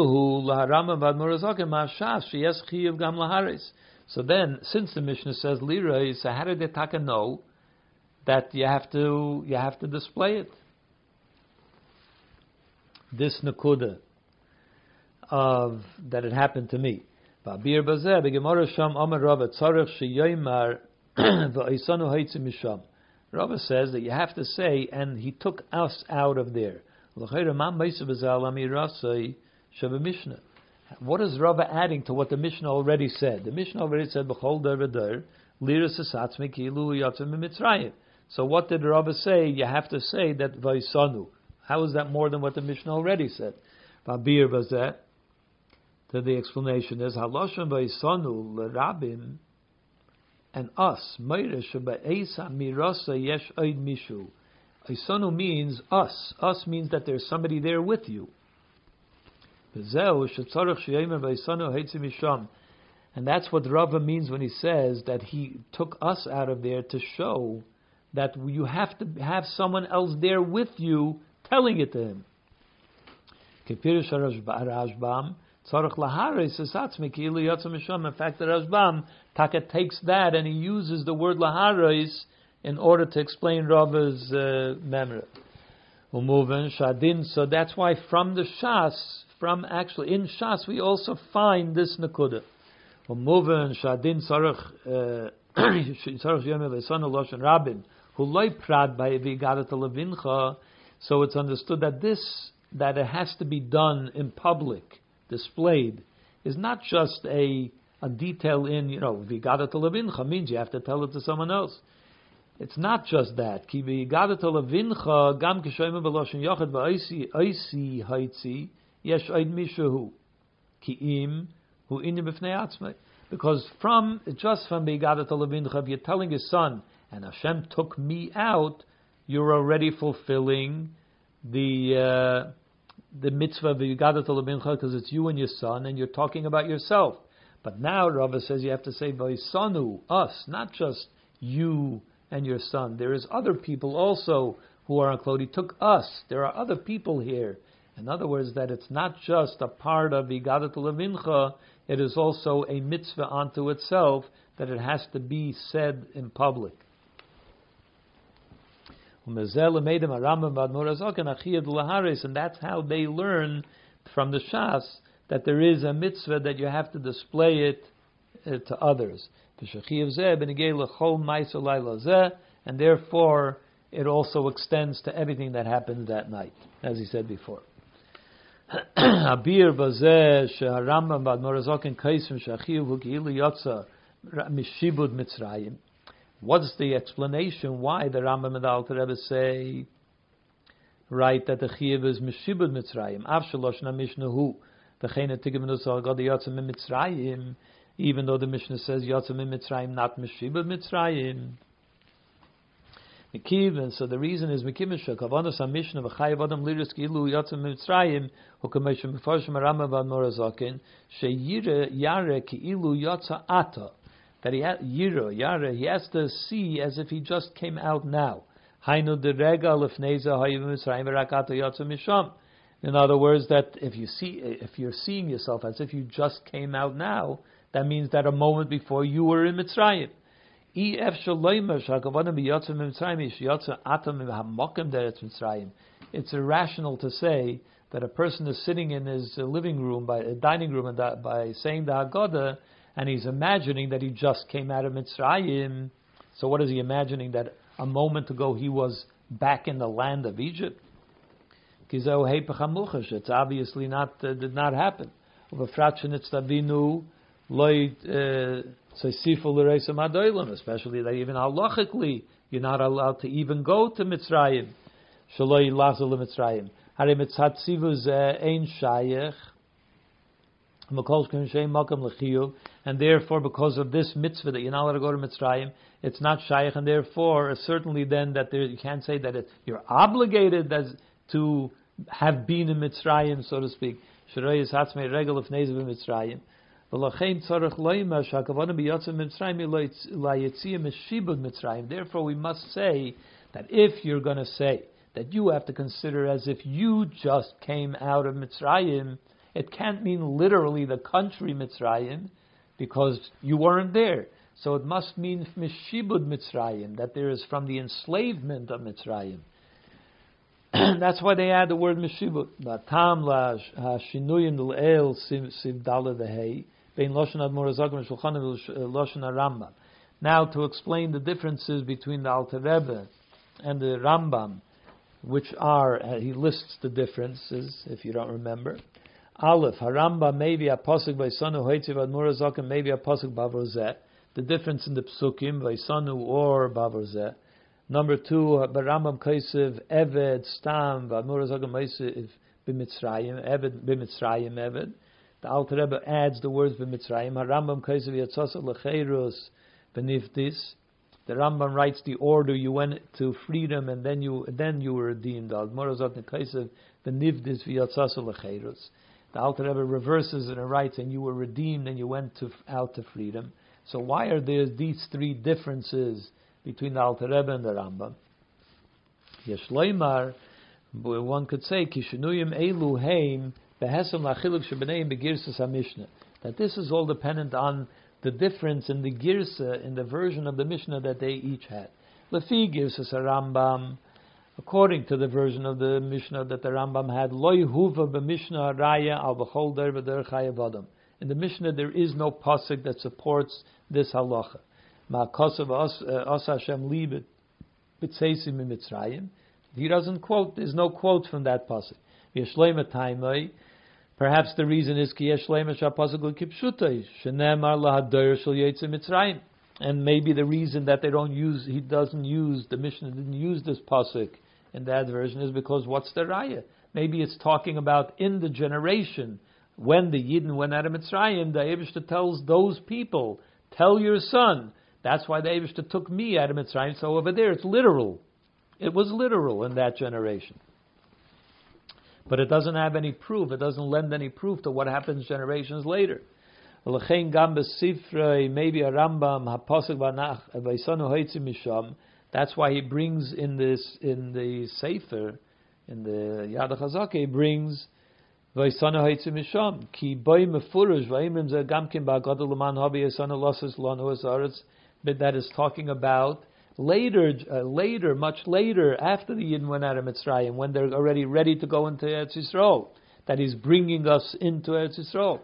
then, since the Mishnah says lirois, so how did the Taka know that you have to you have to display it? This nakuda of that it happened to me. Rava says that you have to say, and he took us out of there. What is Rava adding to what the Mishnah already said? The Mishnah already said, "B'chol dar v'dar, liras esatzmi kilu yatzim mitzrayim." So what did Rava say? You have to say that v'isanu. How is that more than what the Mishnah already said? V'abir v'zeh. So the explanation is haloshem v'isanu l'rabim and us. Meire sheba'esa mirasa yesh oid mishu. Isanu means us. Us means that there's somebody there with you. And that's what Rava means when he says that he took us out of there to show that you have to have someone else there with you telling it to him. In fact, the Rashbam Taka takes that and he uses the word laharais in order to explain Rava's uh, memory. So that's why from the Shas, from actually in Shas, we also find this nakuda. So it's understood that this, that it has to be done in public, displayed, is not just a a detail in, you know, Vigada to Levincha means you have to tell it to someone else. It's not just that. Ki Vigada to Levincha gam kishoyim b'loshen yochad v'oisi oisi haitzi yesh oid mishahu ki im hu inim b'fnei atzmei. Because from just from Vigada to Levincha, if you're telling his son, and Hashem took me out, you're already fulfilling the uh, the mitzvah of Vigada to Levincha because it's you and your son, and you're talking about yourself. But now Rava says you have to say Vaisanu, us, not just you and your son. There is other people also who are included. He took us. There are other people here. In other words, that it's not just a part of Vigada to Levincha, it is also a mitzvah unto itself that it has to be said in public. And that's how they learn from the Shas that there is a mitzvah that you have to display it uh, to others. And therefore, it also extends to everything that happens that night, as he said before. What's the explanation why the Rambam and the Alter Rebbe say, right, that the Chiyuv is Meshibud Mitzrayim? Avshaloshna Mishnahu. Even though the Mishnah says Yatzim Mitzrayim, not Meshibud Mitzrayim. So the reason is Mekiven Shekavanos HaMishnah V'chayev Adam Liris Kilu Yatzim Mitzrayim Hukameshim Mefarshim Rambam Vad Morazokin Sheyire Yare Kilu Yatza Ata, that he ha- Yira Yare he has to see as if he just came out now. Hainu Derega Lefneza Hayev Mitzrayim V'rakata Yatzim Misham. In other words, that if you see, if you're seeing yourself as if you just came out now, that means that a moment before you were in Mitzrayim. It's irrational to say that a person is sitting in his living room, by a dining room, and that, by saying the Haggadah, and he's imagining that he just came out of Mitzrayim. So what is he imagining? That a moment ago he was back in the land of Egypt? It's obviously not uh, did not happen. Especially that even halachically you're not allowed to even go to Mitzrayim. And therefore, because of this mitzvah that you're not allowed to go to Mitzrayim, it's not shaykh, and therefore, certainly then that there, you can't say that it, you're obligated as to have been in Mitzrayim, so to speak. Therefore, we must say that if you're going to say that you have to consider as if you just came out of Mitzrayim, it can't mean literally the country Mitzrayim, because you weren't there. So it must mean Mishibud Mitzrayim, that there is from the enslavement of Mitzrayim. That's why they add the word Mishibud. Batam la shinuyim l'el sivdala v'hei bein loshen admor hazakim shulchan loshen Rambam. Now to explain the differences between the Alter Rebbe and the Rambam, which are, uh, he lists the differences, if you don't remember. Aleph, Haramba maybe a pasuk Vaisanu Hoitziv Admur Hazakim maybe a pasuk Bavrozeh. The difference in the psukim Vaisanu or Bavrozeh. Number two, Barambam Kaisev Eved Stam Admur Hazakim Vaisiv B'Mitzrayim Eved B'Mitzrayim Eved. The Alter Rebbe adds the words B'Mitzrayim. Harambam Kaisev Yatzasa Lecheirus Beniftis. The Rambam writes the order you went to freedom and then you then you were redeemed. Admur Hazakim Kaisev Beniftis V'Yatzasa Lecheirus. The Alter Rebbe reverses it and writes, and you were redeemed and you went to, out to freedom. So why are there these three differences between the Alter Rebbe and the Rambam? Yeshleimar, one could say, Kishinuyim Elu Heim Behesem Lachiluk Shebeneim Begirsas HaMishnah. That this is all dependent on the difference in the Girsa, in the version of the Mishnah that they each had. Lefi Girsas HaRambam, according to the version of the Mishnah that the Rambam had, Loi huva b'Mishnah raya al b'chol der v'der chayav adam. In the Mishnah there is no pasuk that supports this halacha. Ma'akasav as Hashem li b'tzeisim mitzrayim. He doesn't quote. There's no quote from that pasuk. Yeshleima taimai. Perhaps the reason is ki yeshleima shapasuk l'kipshutai shenemar lahador shel yetze mitzrayim. And maybe the reason that they don't use, he doesn't use, the Mishnah didn't use this pasuk in that version is because what's the raya? Maybe it's talking about in the generation when the Yidden went out of Mitzrayim, the Eibishter tells those people, tell your son. That's why the Eibishter took me out of Mitzrayim. So over there it's literal. It was literal in that generation. But it doesn't have any proof. It doesn't lend any proof to what happens generations later. Maybe a Rambam hapasuk vanach vaisanu hoitzi misham. That's why he brings in this in the Sefer, in the Yad HaChazaka, he brings vaisanu hoitzi misham ki boy mefurish vaimrim ze gamkim ba'gadol leman habi yisanu losses lanu azaretz. But that is talking about later, uh, later, much later, after the Yidden went out of Mitzrayim, when they're already ready to go into Eretz Yisrael. That he's bringing us into Eretz Yisrael.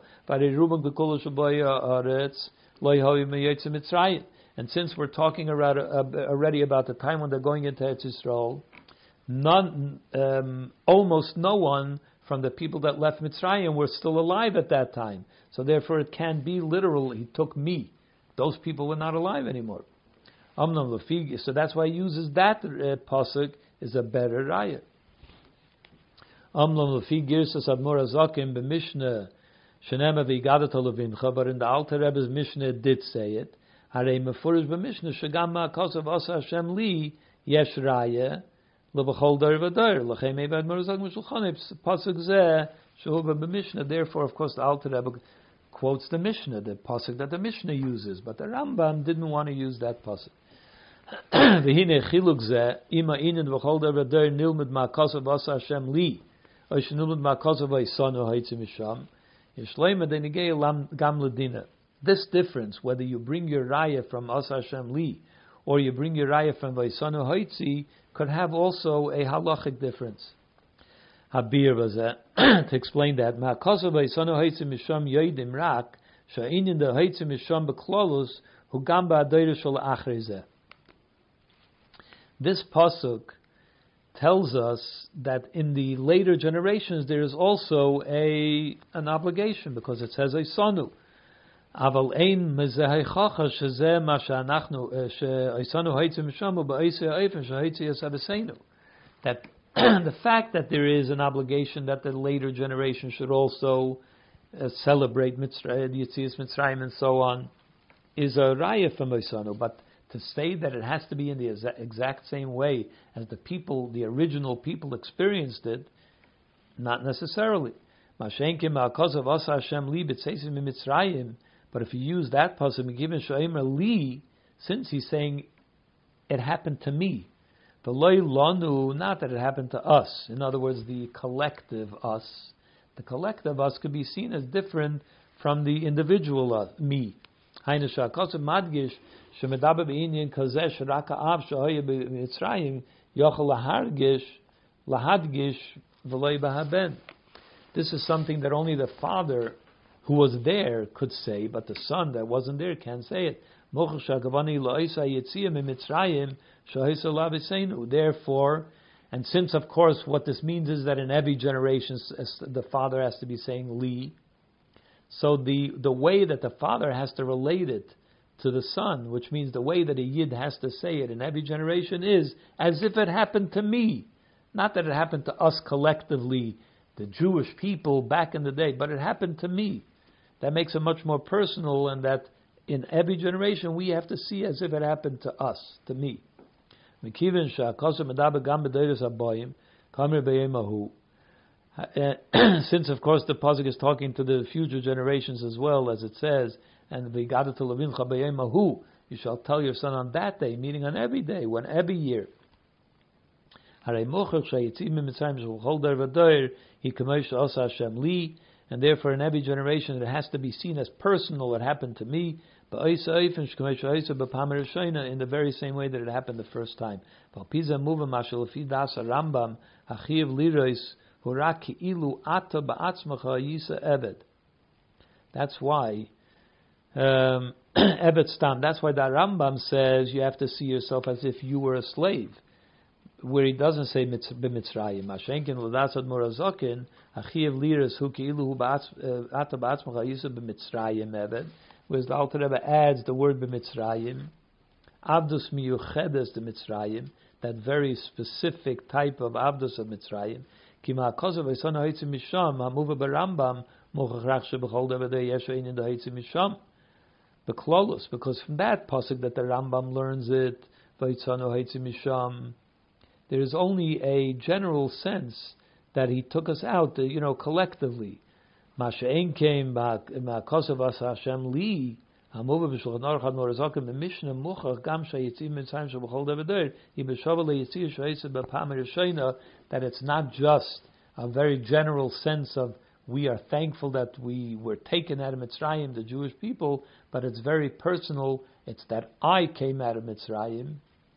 And since we're talking about, uh, already about the time when they're going into Eretz Yisrael, none, um, almost no one from the people that left Mitzrayim were still alive at that time. So therefore it can't be literal, he took me. Those people were not alive anymore. So that's why he uses that uh, pasuk is a better raya. Amlam lefi girsas admor hazakim b'mishnah shenema v'yigadata levincha, but in the Alter Rebbe's Mishnah did say it. Harei mefurish b'mishnah shegam ma'akasav asa Hashem li yesh raya lebachol dar v'dar l'chem eva admor hazakim shulchanei pasuk zeh shehu b'mishnah. Therefore, of course, the Alter Rebbe quotes the Mishnah, the pasuk that the Mishnah uses, but the Rambam didn't want to use that pasuk. V'hine chiluk zeh ima inin v'chol dar v'dar nilmud ma'akasav asa Hashem li. This difference, whether you bring your raya from Asa Hashem Li or you bring your raya from Vaisanu Haitzi, could have also a halachic difference. Habir was to explain that. Ma'akasav Vaisanu Haitzi Misham Yoidim Rak Sha'inin the Haitzi Misham Beklolus Hu Gamba Adayr Shal Achrezeh. This pasuk tells us that in the later generations there is also a an obligation, because it says Eisanu. Aval ein mezeheichacha shezeh ma she'anachnu she'eisanu haitzi mishamu ba'eisei ha'efen she'haitzi yasabeseinu. That the fact that there is an obligation that the later generation should also uh, celebrate Mitzrayim, Yetzias Mitzrayim, and so on, is a raya from Moisanu. But to say that it has to be in the exa- exact same way as the people, the original people experienced it, not necessarily. But if you use that pasuk, li, since he's saying it happened to me, not that it happened to us. In other words, the collective us. The collective us could be seen as different from the individual us, me. This is something that only the father who was there could say, but the son that wasn't there can't say it. Therefore, and since of course what this means is that in every generation the father has to be saying li, so the, the way that the father has to relate it to the son, which means the way that a yid has to say it in every generation, is as if it happened to me. Not that it happened to us collectively, the Jewish people back in the day, but it happened to me. That makes it much more personal, and that in every generation we have to see as if it happened to us, to me. Since of course the pasuk is talking to the future generations as well, as it says, and we got it to Levincha b'yemahu, you shall tell your son on that day, meaning on every day, when every year. And therefore in every generation it has to be seen as personal, it happened to me, in the very same way that it happened the first time. That's why um, Ebed Stam, that's why the Rambam says you have to see yourself as if you were a slave, where he doesn't say b'mitzrayim. Mashenkin l'dasad morazokin achiev liras hu keilu hu ata ba'atzmacha yisa b'mitzrayim Ebed, whereas the Alter Rebbe adds the word b'mitzrayim, abdus miyuchedes the mitzrayim, that very specific type of abdus of mitzrayim. Kima kosav v'son ha'yitzim misham hamuva b'rambam mochach shebechol devadei yeshayin in the ha'yitzim misham b'klolos, because from that pasuk that the Rambam learns it, v'yitzon ha'yitzim misham, there is only a general sense that he took us out, you know, collectively. Masha'en came ma'kosav asa Hashem li hamuva b'shulchan aruch ad morazakim b'mishnah muchach gam shayitzim mitzrayim shebechol devader ibeshava leyitzir shayisa b'pam rishayna, that it's not just a very general sense of we are thankful that we were taken out of Mitzrayim, the Jewish people, but it's very personal. It's that I came out of Mitzrayim.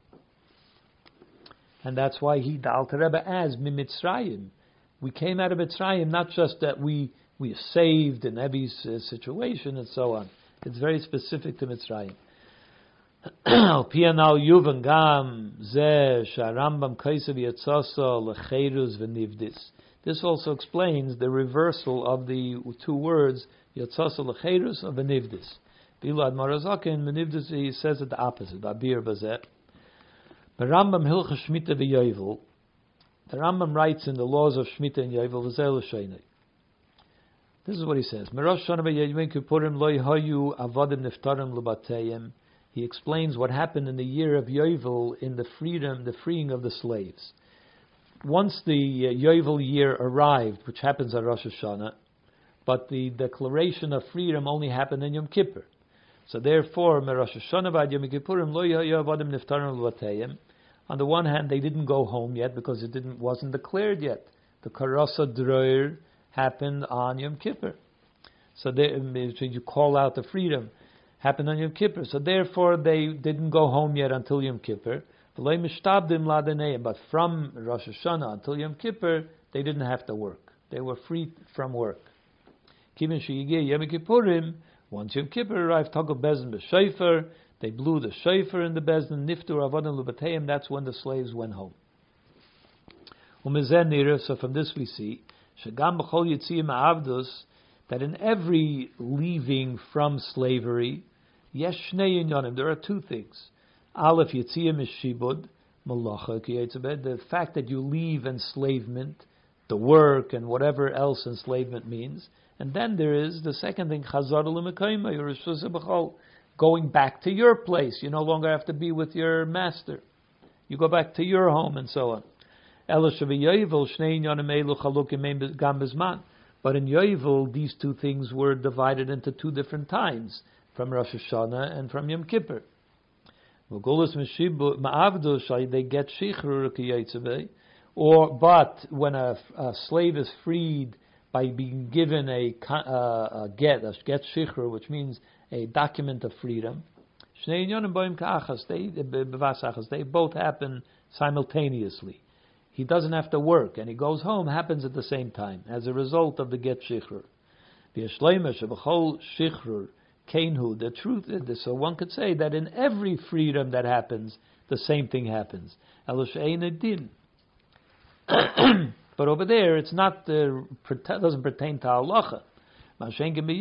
And that's why he, the Alter Rebbe, adds Mitzrayim. We came out of Mitzrayim, not just that we we are saved in every uh, situation and so on. It's very specific to Mitzrayim. Pianal Yuvan Gam Zeh Sharambam Kaisav Yatzoso Lecherus V'Nivdis. This also explains the reversal of the two words Yatzoso Lecherus of V'Nivdis. Bilad Marazakin V'Nivdis, he says it the opposite. Babir Bazeh. The Rambam Hilcha Shmita v'Yovel, the Rambam writes in the laws of Shmita and Yovel, v'zel l'sheini. This is what he says. Merosh Shana v'Yom Kippurim lo hayu avodim niftarim l'bateyim. He explains what happened in the year of Yovel in the freedom, the freeing of the slaves. Once the uh, Yovel year arrived, which happens at Rosh Hashanah, but the declaration of freedom only happened in Yom Kippur. So therefore, Merosh Hashanah v'ad Yom Kippurim lo hayu avodim niftarim l'bateyim. On the one hand, they didn't go home yet because it didn't wasn't declared yet. The Karasa Droir happened on Yom Kippur. So they, you call out the freedom, happened on Yom Kippur. So therefore, they didn't go home yet until Yom Kippur. But from Rosh Hashanah until Yom Kippur, they didn't have to work. They were free from work. Once Yom Kippur arrived, Togel Bezin b'Shofar, they blew the shofar in the Bezdin, Niftur Avodim Lubateim, that's when the slaves went home. So from this we see, Shagam B'chol Yitziyim Avdus, that in every leaving from slavery, Yesh Shnei Inyanim, there are two things. Aleph Yitziyim is Shibud, Malacha Ki Yitzabed, the fact that you leave enslavement, the work and whatever else enslavement means. And then there is the second thing, Chazar l'mekayma, your Rishus b'chol, going back to your place. You no longer have to be with your master. You go back to your home and so on. But in Yovel, these two things were divided into two different times, from Rosh Hashanah and from Yom Kippur. They get shichrur, or but when a, a slave is freed by being given a, a, a get, a get shichrur, which means a document of freedom, they, they both happen simultaneously. He doesn't have to work, and he goes home, happens at the same time, as a result of the get shichrur. The truth is, so one could say that in every freedom that happens, the same thing happens. But over there, it's not the doesn't pertain to halacha. Whereas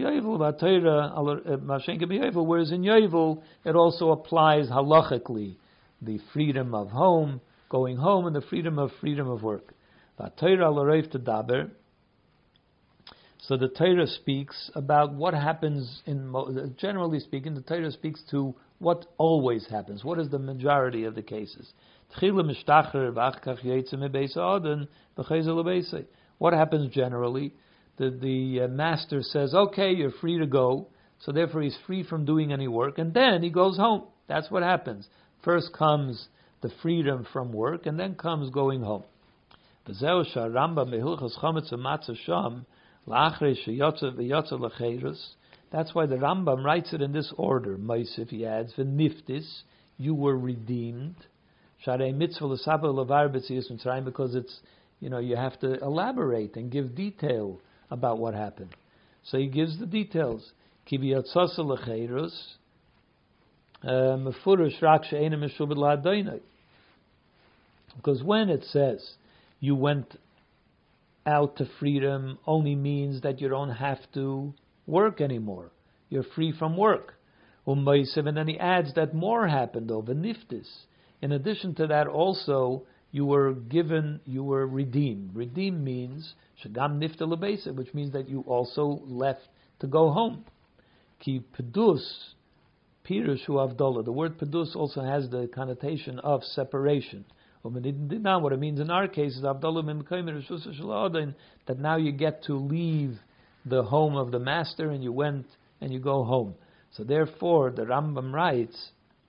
in Yovel, it also applies halachically, the freedom of home, going home, and the freedom of freedom of work. So the Torah speaks about what happens in, generally speaking, the Torah speaks to what always happens. What is the majority of the cases? What happens generally? The, the uh, master says, okay, you're free to go, so therefore he's free from doing any work, and then he goes home. That's what happens. First comes the freedom from work, and then comes going home. That's why the Rambam writes it in this order. Moisif, he adds, v'niftis, you were redeemed. Sharei mitzvah l'sapar levar b'tziyus mitzrayim, because it's, you know, you have to elaborate and give detail about what happened. So he gives the details. Ki v'yatzasa l'cheirus, mefurish rak she'ena meshubed la'adaynai. Because when it says you went out to freedom, only means that you don't have to work anymore. You're free from work. And then he adds that more happened over niftis. In addition to that, also you were given, you were redeemed. Redeemed means shagam nifta lebesa, which means that you also left to go home. Ki pedus pirushu avdola. The word pedus also has the connotation of separation. What it means in our case is that now you get to leave the home of the master and you went and you go home. So therefore, the Rambam writes.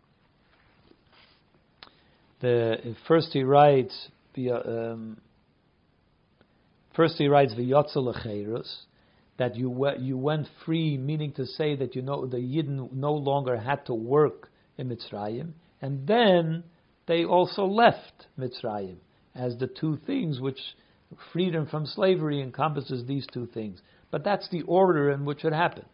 The first he writes. Um, first he writes v'yotzel lecheirus, that you we, you went free, meaning to say that you know the Yidden no longer had to work in Mitzrayim, and then they also left Mitzrayim as the two things which freedom from slavery encompasses these two things. But that's the order in which it happened.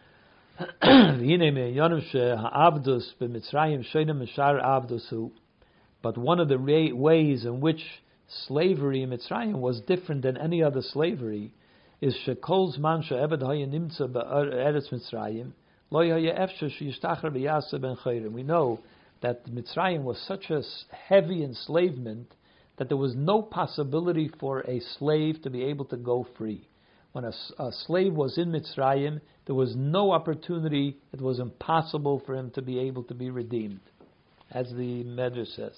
But one of the ways in which slavery in Mitzrayim was different than any other slavery is shekol's man she'eved haya nimtza be'eretz Mitzrayim lo haya efshar she'yishtacher b'yaseh ben chayrim. We know that Mitzrayim was such a heavy enslavement that there was no possibility for a slave to be able to go free. When a, a slave was in Mitzrayim, there was no opportunity, it was impossible for him to be able to be redeemed, as the Medrash says.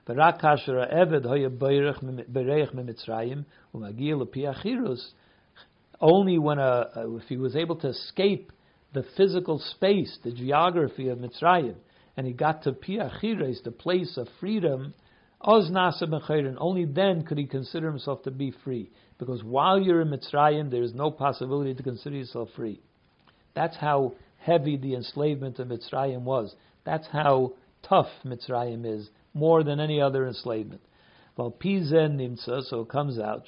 Only when a, if he was able to escape the physical space, the geography of Mitzrayim, and he got to Piachires, the place of freedom, Oz Nasa ben Chayrin, only then could he consider himself to be free. Because while you're in Mitzrayim, there is no possibility to consider yourself free. That's how heavy the enslavement of Mitzrayim was. That's how tough Mitzrayim is, more than any other enslavement. Well, Pizen Nimtza, so it comes out,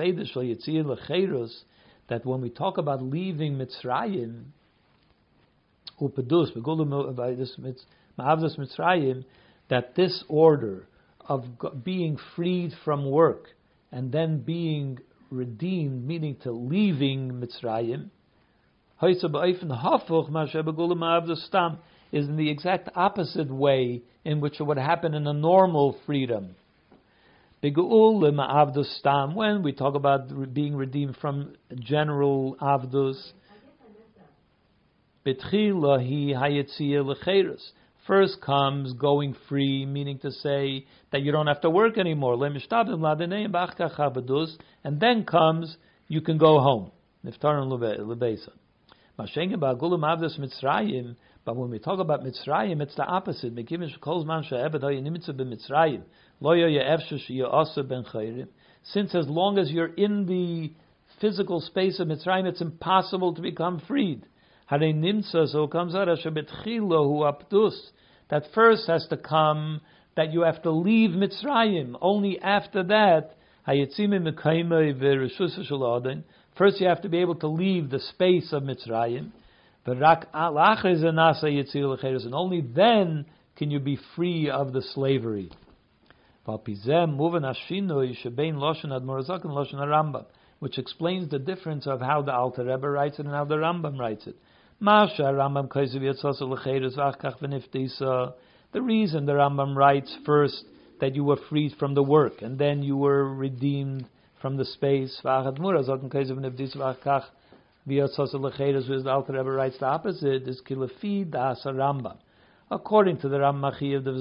that when we talk about leaving Mitzrayim, Upedus, by this Ma'avdas Mitzrayim, that this order of being freed from work and then being redeemed, meaning to leaving Mitzrayim, is in the exact opposite way in which it would happen in a normal freedom. Begeul ma'avdus stam, when we talk about being redeemed from general avdus, betchila hi hayetzia lecheirus. First comes going free, meaning to say that you don't have to work anymore. And then comes you can go home. But when we talk about Mitzrayim, it's the opposite. Since as long as you're in the physical space of Mitzrayim, it's impossible to become freed. So comes out that first has to come that you have to leave Mitzrayim. Only after that, first you have to be able to leave the space of Mitzrayim. And only then can you be free of the slavery. Which explains the difference of how the Alter Rebbe writes it and how the Rambam writes it. The reason the Rambam writes first that you were freed from the work and then you were redeemed from the space. The Alter Rebbe writes the opposite is kilafi das Rambam. According to the Rambam,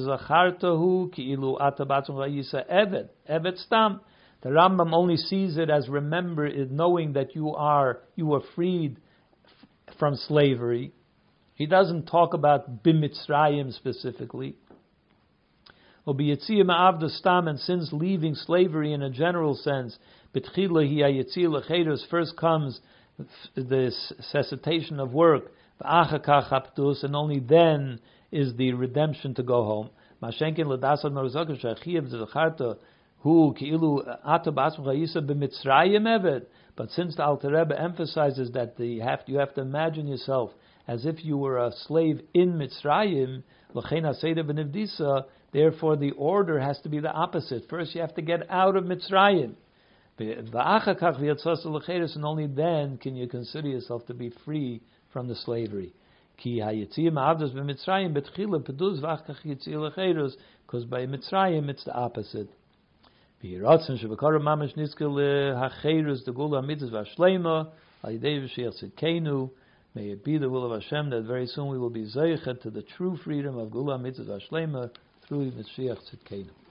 the Rambam only sees it as remember it, knowing that you are you were freed from slavery. He doesn't talk about bimitzrayim specifically. And since leaving slavery in a general sense, first comes the cessation of work, and only then is the redemption to go home. But since the Alter Rebbe emphasizes that the you, have to, you have to imagine yourself as if you were a slave in Mitzrayim, therefore the order has to be the opposite. First you have to get out of Mitzrayim. And only then can you consider yourself to be free from the slavery. Because by Mitzrayim it's the opposite. May it be the will of Hashem that very soon we will be zeichet to the true freedom of Gula Mitzvah Shlema through Mashiach Tzidkenu.